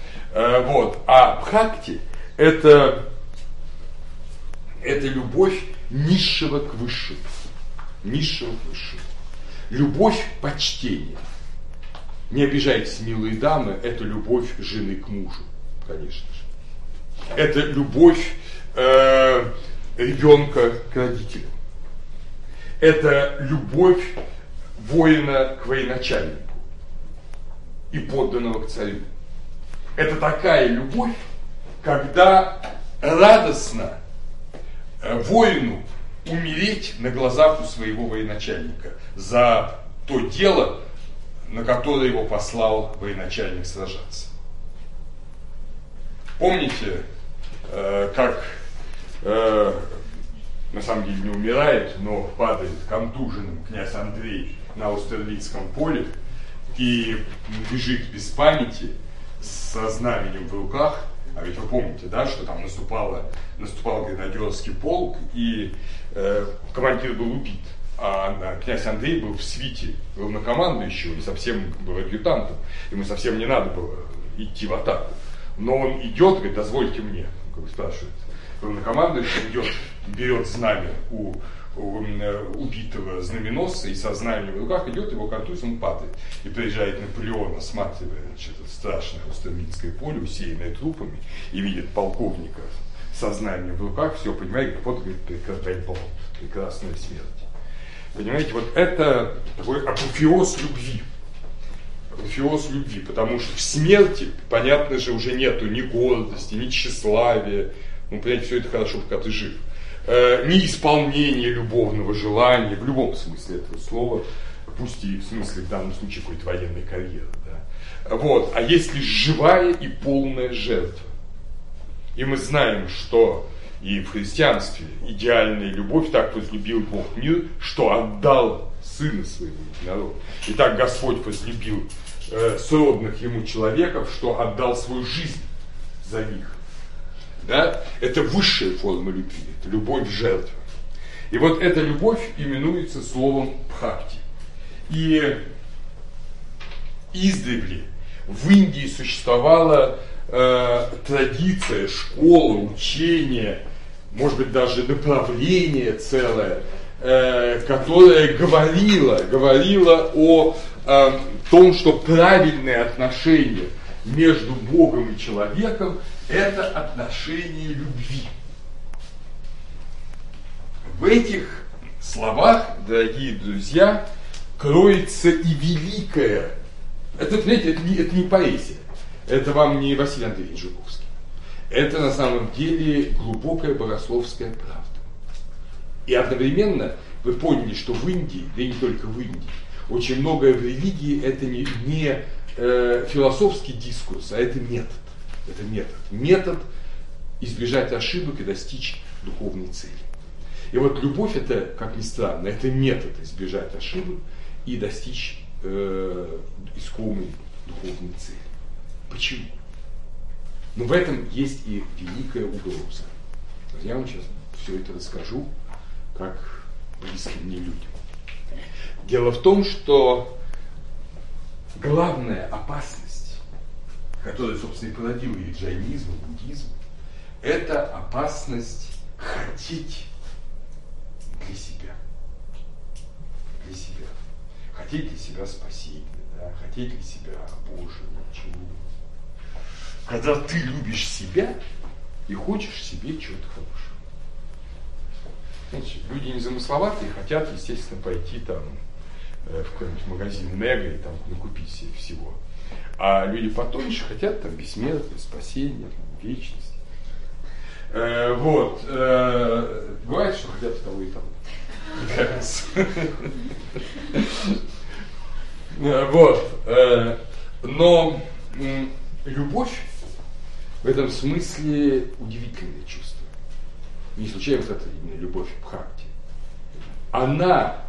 А бхакти – это любовь низшего к высшему. Любовь почтения. Не обижайтесь, милые дамы, это любовь жены к мужу, конечно же. Это любовь ребенка к родителям. Это любовь воина к военачальнику и подданного к царю. Это такая любовь, когда радостно воину умереть на глазах у своего военачальника за то дело, на которое его послал военачальник сражаться. Помните, как на самом деле не умирает, но падает контуженным князь Андрей на Аустерлицком поле и лежит без памяти со знаменем в руках. А ведь вы помните, да, что там наступал гренадерский полк, и командир был убит, а князь Андрей был в свите главнокомандующего и совсем был адъютантом, ему совсем не надо было идти в атаку. Но он идет, говорит, дозвольте мне, как бы спрашивает. Главнокомандующий идет, берет знамя у убитого знаменосца и со знаменем в руках идет, его контуз, он падает. И приезжает Наполеон, осматривая, значит, страшное Аустерлицкое поле, усеянное трупами, и видит полковника со знаменем в руках, все понимает, вот, говорит, прекрасная смерть. Понимаете, вот это такой апофеоз любви. Апофеоз любви, потому что в смерти, понятно же, уже нету ни гордости, ни тщеславия. Ну, понимаете, все это хорошо, пока ты жив. Ни исполнения любовного желания, в любом смысле этого слова, пусть и в смысле, в данном случае, какой-то военной карьеры. Да? Вот. А есть лишь живая и полная жертва. И мы знаем, что и в христианстве идеальная любовь, так возлюбил Бог мир, что отдал Сына Своего единородного. И так Господь возлюбил сродных Ему человеков, что отдал свою жизнь за них. Да? Это высшая форма любви, это любовь в жертву. И вот эта любовь именуется словом бхакти. И издревле в Индии существовала традиция, школа, учение, может быть даже направление целое, которое говорило о том, что правильные отношения между Богом и человеком – это отношение любви. В этих словах, дорогие друзья, кроется и великое. Это, знаете, это не поэзия. Это вам не Василий Андреевич Жуковский. Это на самом деле глубокая богословская правда. И одновременно вы поняли, что в Индии, да и не только в Индии, очень многое в религии это не философский дискурс, а это метод. Это метод. Метод избежать ошибок и достичь духовной цели. И вот любовь это, как ни странно, это метод избежать ошибок и достичь искомой духовной цели. Почему? Но в этом есть и великая угроза. Я вам сейчас все это расскажу, как близким мне людям. Дело в том, что главная опасность, которая, собственно, и породила и джайнизм, и буддизм, это опасность хотеть для себя. Для себя. Хотеть для себя спасения, да? Хотеть для себя Божьего, чего. Когда ты любишь себя и хочешь себе чего-то хорошего. Знаете, люди незамысловатые хотят, естественно, пойти там в какой-нибудь магазин Мега и там накупить себе всего. А люди потоньше хотят там бессмертия, спасения, вечности. Вот. Бывает, что хотят и того, и того. Вот. Но любовь в этом смысле удивительное чувство. Не случайно вот это именно любовь к бхакти. Она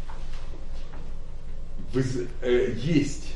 есть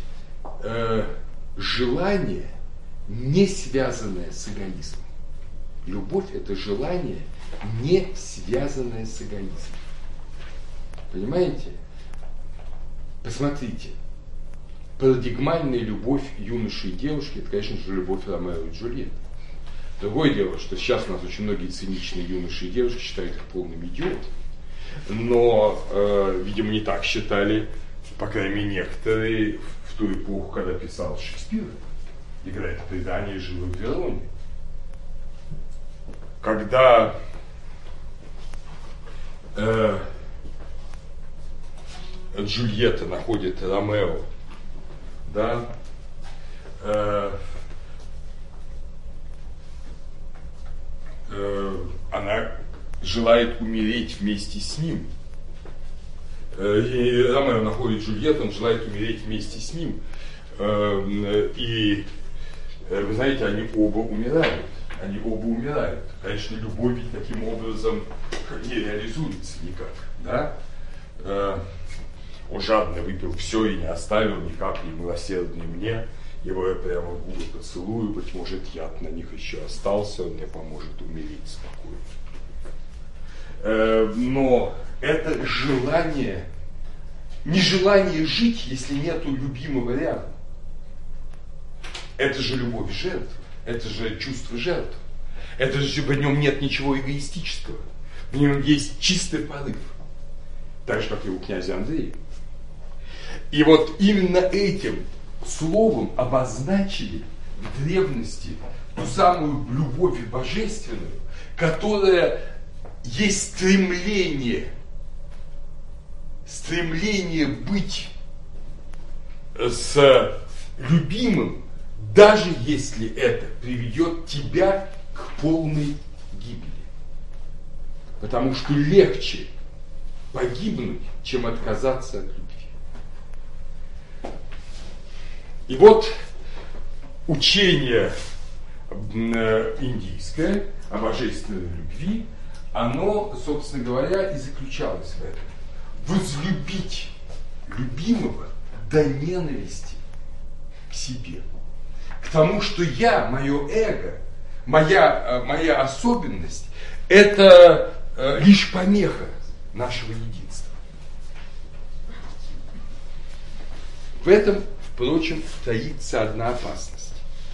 желание, не связанное с эгоизмом. Любовь – это желание, не связанное с эгоизмом. Понимаете? Посмотрите. Парадигмальная любовь юноши и девушки – это, конечно же, любовь Ромео и Джульетты. Другое дело, что сейчас у нас очень многие циничные юноши и девушки считают их полными идиотами. Но, видимо, не так считали, по крайней мере, некоторые в ту эпоху, когда писал Шекспир. Играет предание «Жилы в Вероне». Когда Джульетта находит Ромео, да, она желает умереть вместе с ним. И Ромео находит Джульетту, он желает умереть вместе с ним. И, вы знаете, они оба умирают. Конечно, любовь ведь таким образом не реализуется никак. Да? Он жадно выпил все и не оставил ни капли, милосердный мне. Его я прямо в губы поцелую, быть может, яд на них еще остался, он мне поможет умереть спокойно. Но это желание, нежелание жить, если нету любимого рядом. Это же любовь жертв, это же чувство жертв. Это же в нем нет ничего эгоистического. В нем есть чистый порыв. Так же, как и у князя Андрея. И вот именно этим словом обозначили в древности ту самую любовь божественную, которая есть стремление быть с любимым, даже если это приведет тебя к полной гибели. Потому что легче погибнуть, чем отказаться от любви. И вот учение индийское о божественной любви, оно, собственно говоря, и заключалось в этом. Возлюбить любимого до ненависти к себе. К тому, что я, мое эго, моя особенность, это лишь помеха нашего единства. В этом, впрочем, таится одна опасность.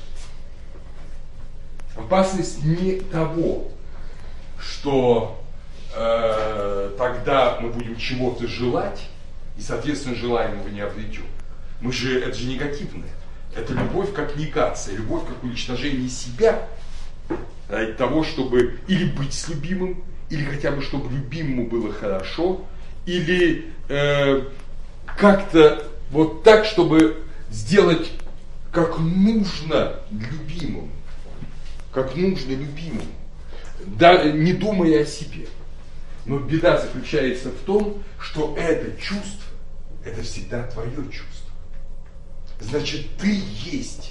Опасность не того, что тогда мы будем чего-то желать, и, соответственно, желаемого не обретем. Это же негативное. Это любовь как негация, любовь как уничтожение себя ради того, чтобы или быть с любимым, или хотя бы, чтобы любимому было хорошо, или как-то вот так, чтобы сделать как нужно любимому, да, не думая о себе. Но беда заключается в том, что это чувство, это всегда твое чувство. Значит, ты есть.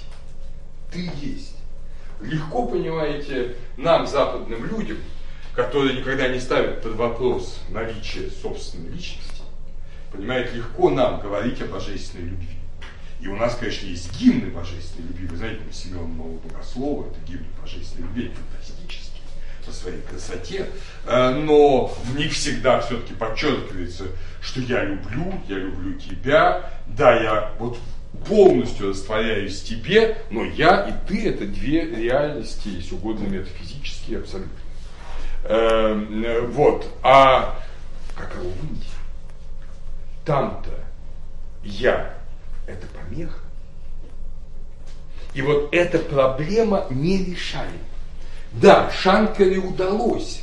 Легко, понимаете, нам, западным людям, которые никогда не ставят под вопрос наличие собственной личности, понимаете, легко нам говорить о божественной любви. И у нас, конечно, есть гимны божественной любви. Вы знаете, Семен Нового Богослова, это гимн божественной любви, фантастический по своей красоте, но в них всегда все-таки подчеркивается, что я люблю тебя, да, я вот полностью растворяюсь в тебе, но я и ты — это две реальности, если угодно, метафизические абсолютно. Вот, а каково в Индии? Там-то я — это помеха. И вот эта проблема не решаема. Да, Шанкаре удалось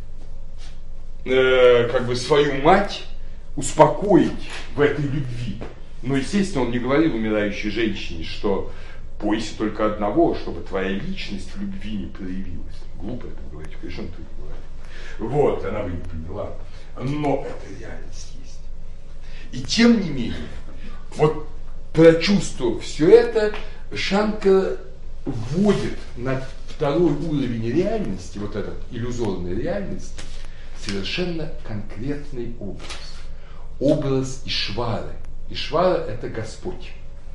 свою мать успокоить в этой любви. Но, естественно, он не говорил умирающей женщине, что бойся только одного, чтобы твоя личность в любви не проявилась. Глупо это говорить, конечно, он так говорит. Вот, она бы не поняла. Но эта реальность есть. И тем не менее, вот прочувствовав все это, Шанкара вводит на второй уровень реальности, вот этот иллюзорной реальности, совершенно конкретный образ. Образ Ишвары. Ишвара — это Господь.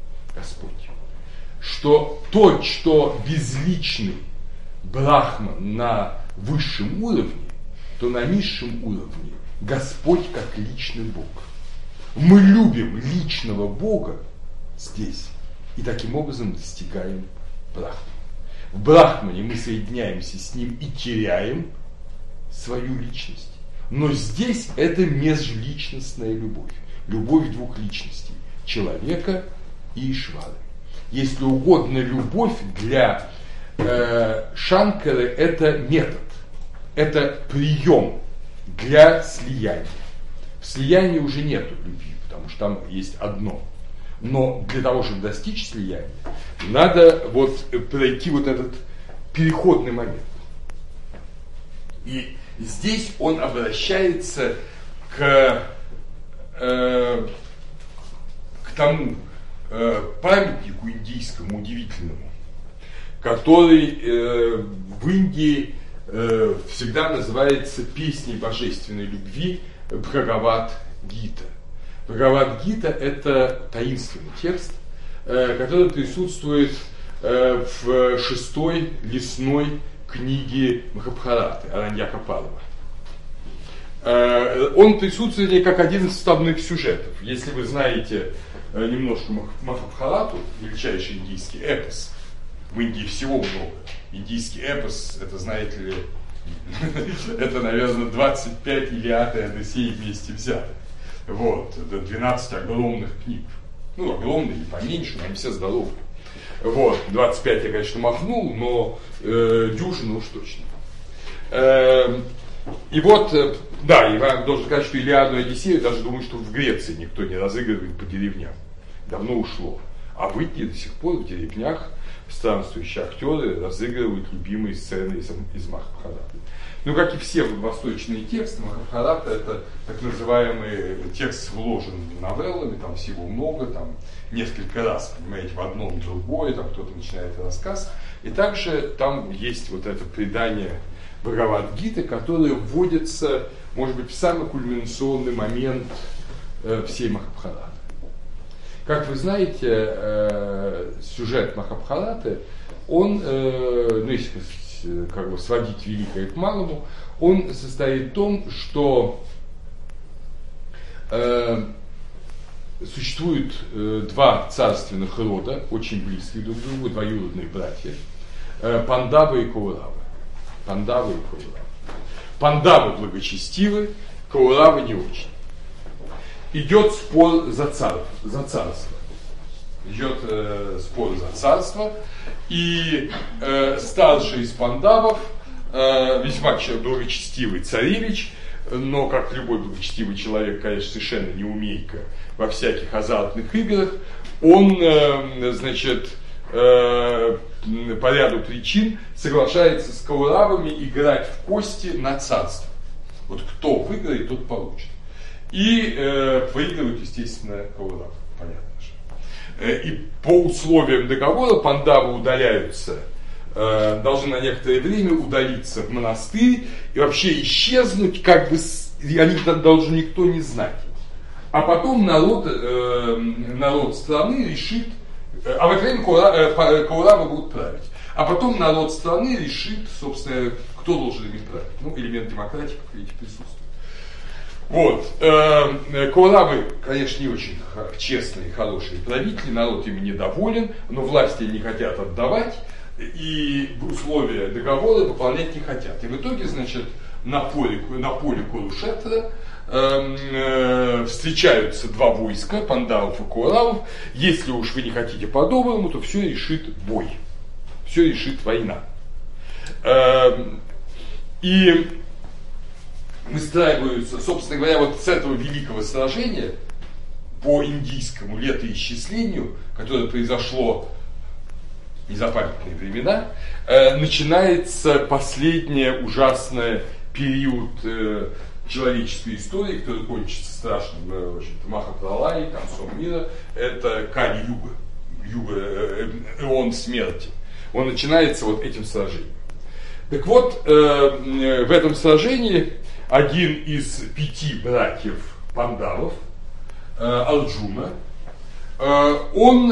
Что тот, что безличный Брахман на высшем уровне, то на низшем уровне Господь как личный Бог. Мы любим личного Бога здесь и таким образом достигаем Брахмана. В Брахмане мы соединяемся с ним и теряем свою личность. Но здесь это межличностная любовь. Любовь двух личностей. Человека и Ишвары. Если угодно, любовь для Шанкары — это метод. Это прием для слияния. В слиянии уже нету любви, потому что там есть одно. Но для того, чтобы достичь слияния, надо вот пройти вот этот переходный момент. И здесь он обращается к тому памятнику индийскому удивительному, который в Индии всегда называется песней божественной любви Бхагавад-гита. Бхагавад-гита – это таинственный текст, который присутствует в 6-й лесной книге Махабхараты Араньяка-Парва. Он присутствует как один из вставных сюжетов. Если вы знаете немножко Махабхарату, величайший индийский эпос, в Индии всего много. Индийский эпос, это, знаете ли, это, наверное, 25 Илиад и Одиссей вместе взяты. Вот, это 12 огромных книг. Ну, огромные или поменьше, но они все здоровые. Вот, 25 я, конечно, махнул, но дюжину уж точно. И вот, да, я должен сказать, что Илиаду и Одиссею даже думаю, что в Греции никто не разыгрывает по деревням. Давно ушло. А в Индии до сих пор в деревнях странствующие актеры разыгрывают любимые сцены из Махабхараты. Ну, как и все восточные тексты, Махабхарата — это так называемый текст вложен новеллами, там всего много, там несколько раз, понимаете, в одном, другое, там кто-то начинает рассказ. И также там есть вот это предание Бхагавад-гиты, которое вводится, может быть, в самый кульминационный момент всей Махабхараты. Как вы знаете, сюжет Махабхараты, он, ну, если как бы сводить великое к малому, он состоит в том, что существует два царственных рода, очень близкие друг к другу, двоюродные братья, Пандавы и Кауравы. Пандавы и Кауравы. Пандавы благочестивы, Кауравы не очень. Идет спор за царство. Идет спор за царство. И старший из пандавов, весьма благочестивый царевич, но, как любой благочестивый человек, конечно, совершенно неумейка во всяких азартных играх, он, значит, по ряду причин соглашается с Кауравами играть в кости на царство. Вот кто выиграет, тот получит. И проигрывают, естественно, Кауравы, понятно же. И по условиям договора пандавы удаляются, должны на некоторое время удалиться в монастырь и вообще исчезнуть, как бы о них должен никто не знать. А потом народ страны решит, а в это время Кауравы будут править. А потом народ страны решит, собственно, кто должен ими править. Ну, элемент демократии, как видите, присутствует. Вот. Кауравы, конечно, не очень честные, хорошие правители, народ ими недоволен, но власти не хотят отдавать, и условия договора выполнять не хотят. И в итоге, значит, на поле Курушетра встречаются два войска, пандавов и кауравов. Если уж вы не хотите по-доброму, то все решит бой, все решит война. И выстраиваются, собственно говоря, вот с этого великого сражения по индийскому летоисчислению, которое произошло в незапамятные времена, начинается последний ужасный период человеческой истории, который кончится страшным Махапралай, концом мира. Это Кали-юга, эон смерти. Он начинается вот этим сражением. Так вот, в этом сражении один из 5 братьев пандавов, Арджуна, он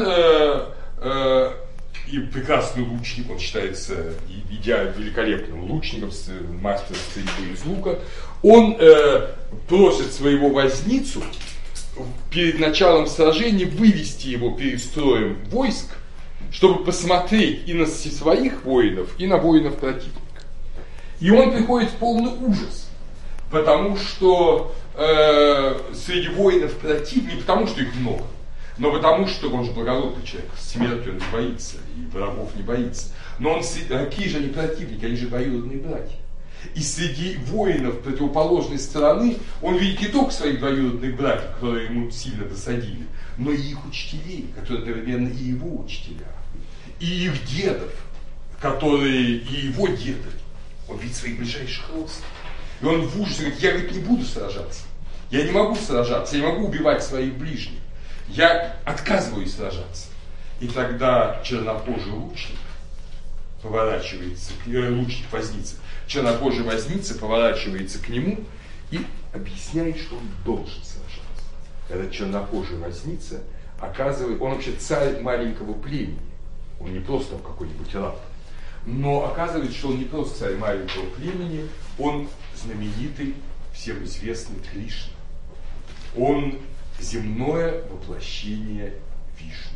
и прекрасный лучник, он считается великолепным лучником, мастером стрельбы из лука. Он просит своего возницу перед началом сражения вывести его перед строем войск, чтобы посмотреть и на своих воинов, и на воинов противника. И он приходит в полный ужас, потому что среди воинов противника, не потому что их много, но потому что он же благородный человек, смерти он не боится, и врагов не боится. Но какие же они противники, они же двоюродные братья. И среди воинов противоположной стороны он видит не только своих двоюродных братьев, которые ему сильно досадили, но и их учителей, которые одновременно и его учителя, и их дедов, которые и его деды. Он видит своих ближайших родственников. И он в ужасе говорит, я, говорит, не буду сражаться. Я не могу сражаться, я не могу убивать своих ближних. Я отказываюсь сражаться. И тогда чернокожий лучник поворачивается, лучник возница, чернокожий возница поворачивается к нему и объясняет, что он должен сражаться. Этот чернокожий возница оказывает, он вообще царь маленького племени. Он не просто какой-нибудь раб. Но оказывается, что он не просто царь маленького племени, он знаменитый, всем известный Кришна. Он земное воплощение Вишну.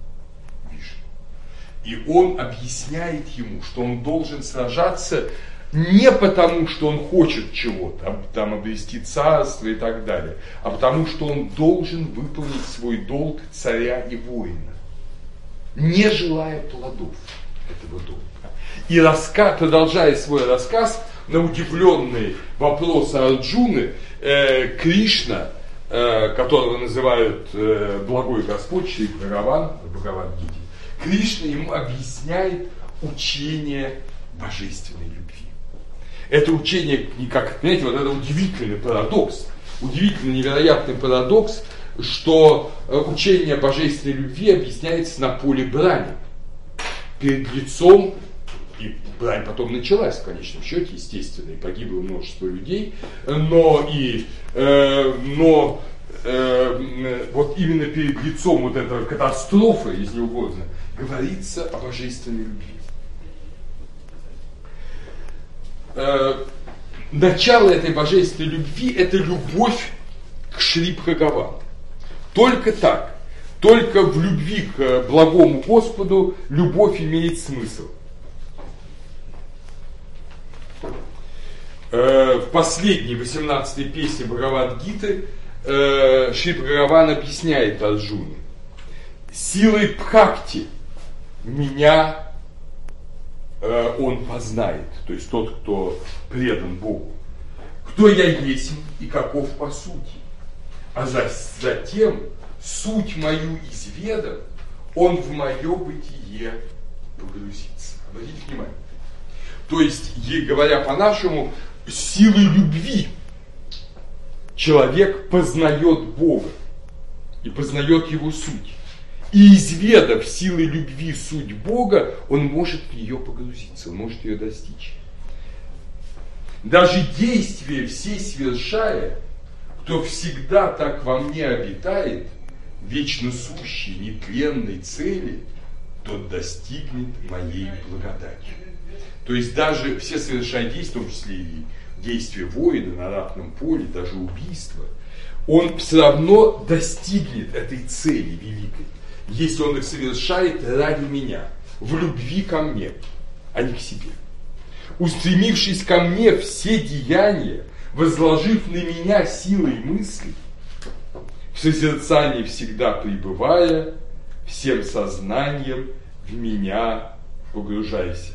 И он объясняет ему, что он должен сражаться не потому, что он хочет чего-то, там обрести царство и так далее, а потому, что он должен выполнить свой долг царя и воина, не желая плодов этого долга. И продолжая свой рассказ, на удивленный вопрос Арджуны, Кришна, которого называют благой Господь, Шри Бхагаван, Бхагавад-гите, Кришна ему объясняет учение божественной любви. Это учение, как, понимаете, вот это удивительный парадокс, удивительный, невероятный парадокс, что учение божественной любви объясняется на поле брани. Перед лицом, и брань потом началась в конечном счете, естественно, и погибло множество людей, но вот именно перед лицом вот этого катастрофы, если угодно, говорится о божественной любви. Начало этой божественной любви – это любовь к Шри Бхагавану. Только так, только в любви к благому Господу любовь имеет смысл. В последней 18-й песне Бхагавад-гиты Шри Бхагаван объясняет Арджуне: силой бхакти меня он познает, то есть тот, кто предан Богу, кто я есть и каков по сути. А затем суть мою изведав, он в мое бытие погрузится. Обратите внимание. То есть, говоря по-нашему, силой любви человек познает Бога и познает Его суть. И изведав силой любви суть Бога, он может в нее погрузиться, он может ее достичь. Даже действия все совершая, кто всегда так во мне обитает, вечно сущей, нетленной цели, тот достигнет моей благодати. То есть даже все совершая действия, в том числе и действия воина на ратном поле, даже убийство, он все равно достигнет этой цели великой, если он их совершает ради меня, в любви ко мне, а не к себе. Устремившись ко мне все деяния, возложив на меня силой мысли, в созерцании всегда пребывая, всем сознанием в меня погружайся.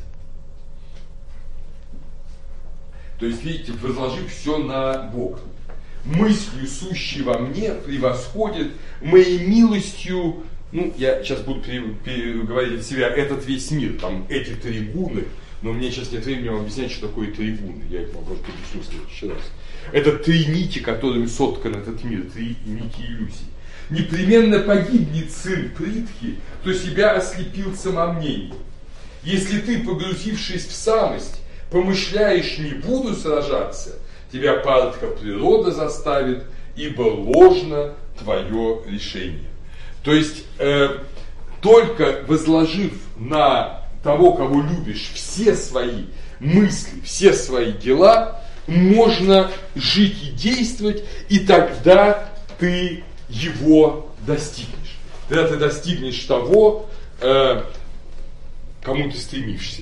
То есть, видите, возложив все на Бога. Мыслью, сущей во мне, превосходит моей милостью, я сейчас буду говорить от себя, этот весь мир, там эти трибуны, но мне сейчас нет времени вам объяснять, что такое трибуны, я их, может, объясню в следующий раз. Это три нити, которыми соткан этот мир, три нити иллюзий. Непременно погибнет сын Притхи, кто себя ослепил самомнением. Если ты, погрузившись в самость, помышляешь, не буду сражаться, тебя партка природа заставит, ибо ложно твое решение. То есть, только возложив на того, кого любишь, все свои мысли, все свои дела, можно жить и действовать, и тогда ты его достигнешь. Тогда ты достигнешь того, кому ты стремишься.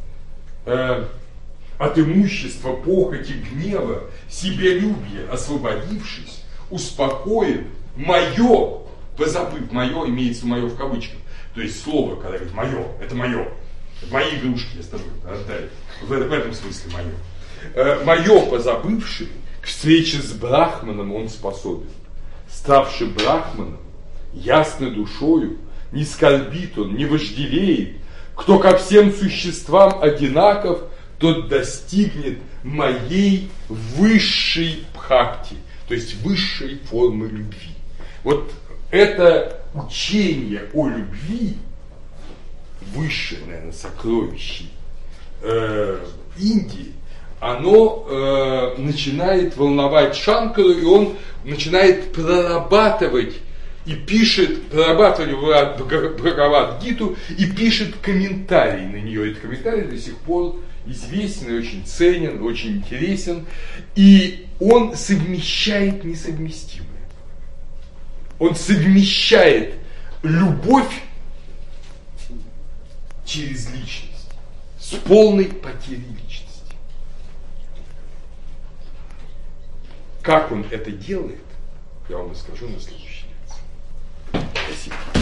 От имущества, похоти, гнева, себялюбия освободившись, успокоен, мое, позабыв, мое имеется мое в кавычках, то есть слово, когда говорит мое, это мои игрушки, я с тобой отдали, в этом смысле мое. Мое позабывший, к встрече с Брахманом он способен. Ставший Брахманом, ясной душою, не скорбит он, не вожделеет, кто ко всем существам одинаков, тот достигнет моей высшей бхакти, то есть высшей формы любви. Вот это учение о любви, высшее, наверное, сокровище Индии, оно начинает волновать Шанкару, и он начинает прорабатывать и пишет, прорабатывать Бхагавад-гиту и пишет комментарий на нее. Этот комментарий до сих пор известен, и очень ценен, очень интересен, и он совмещает несовместимое. Он совмещает любовь через личность с полной потерей личности. Как он это делает, я вам расскажу на следующей лекции. Спасибо.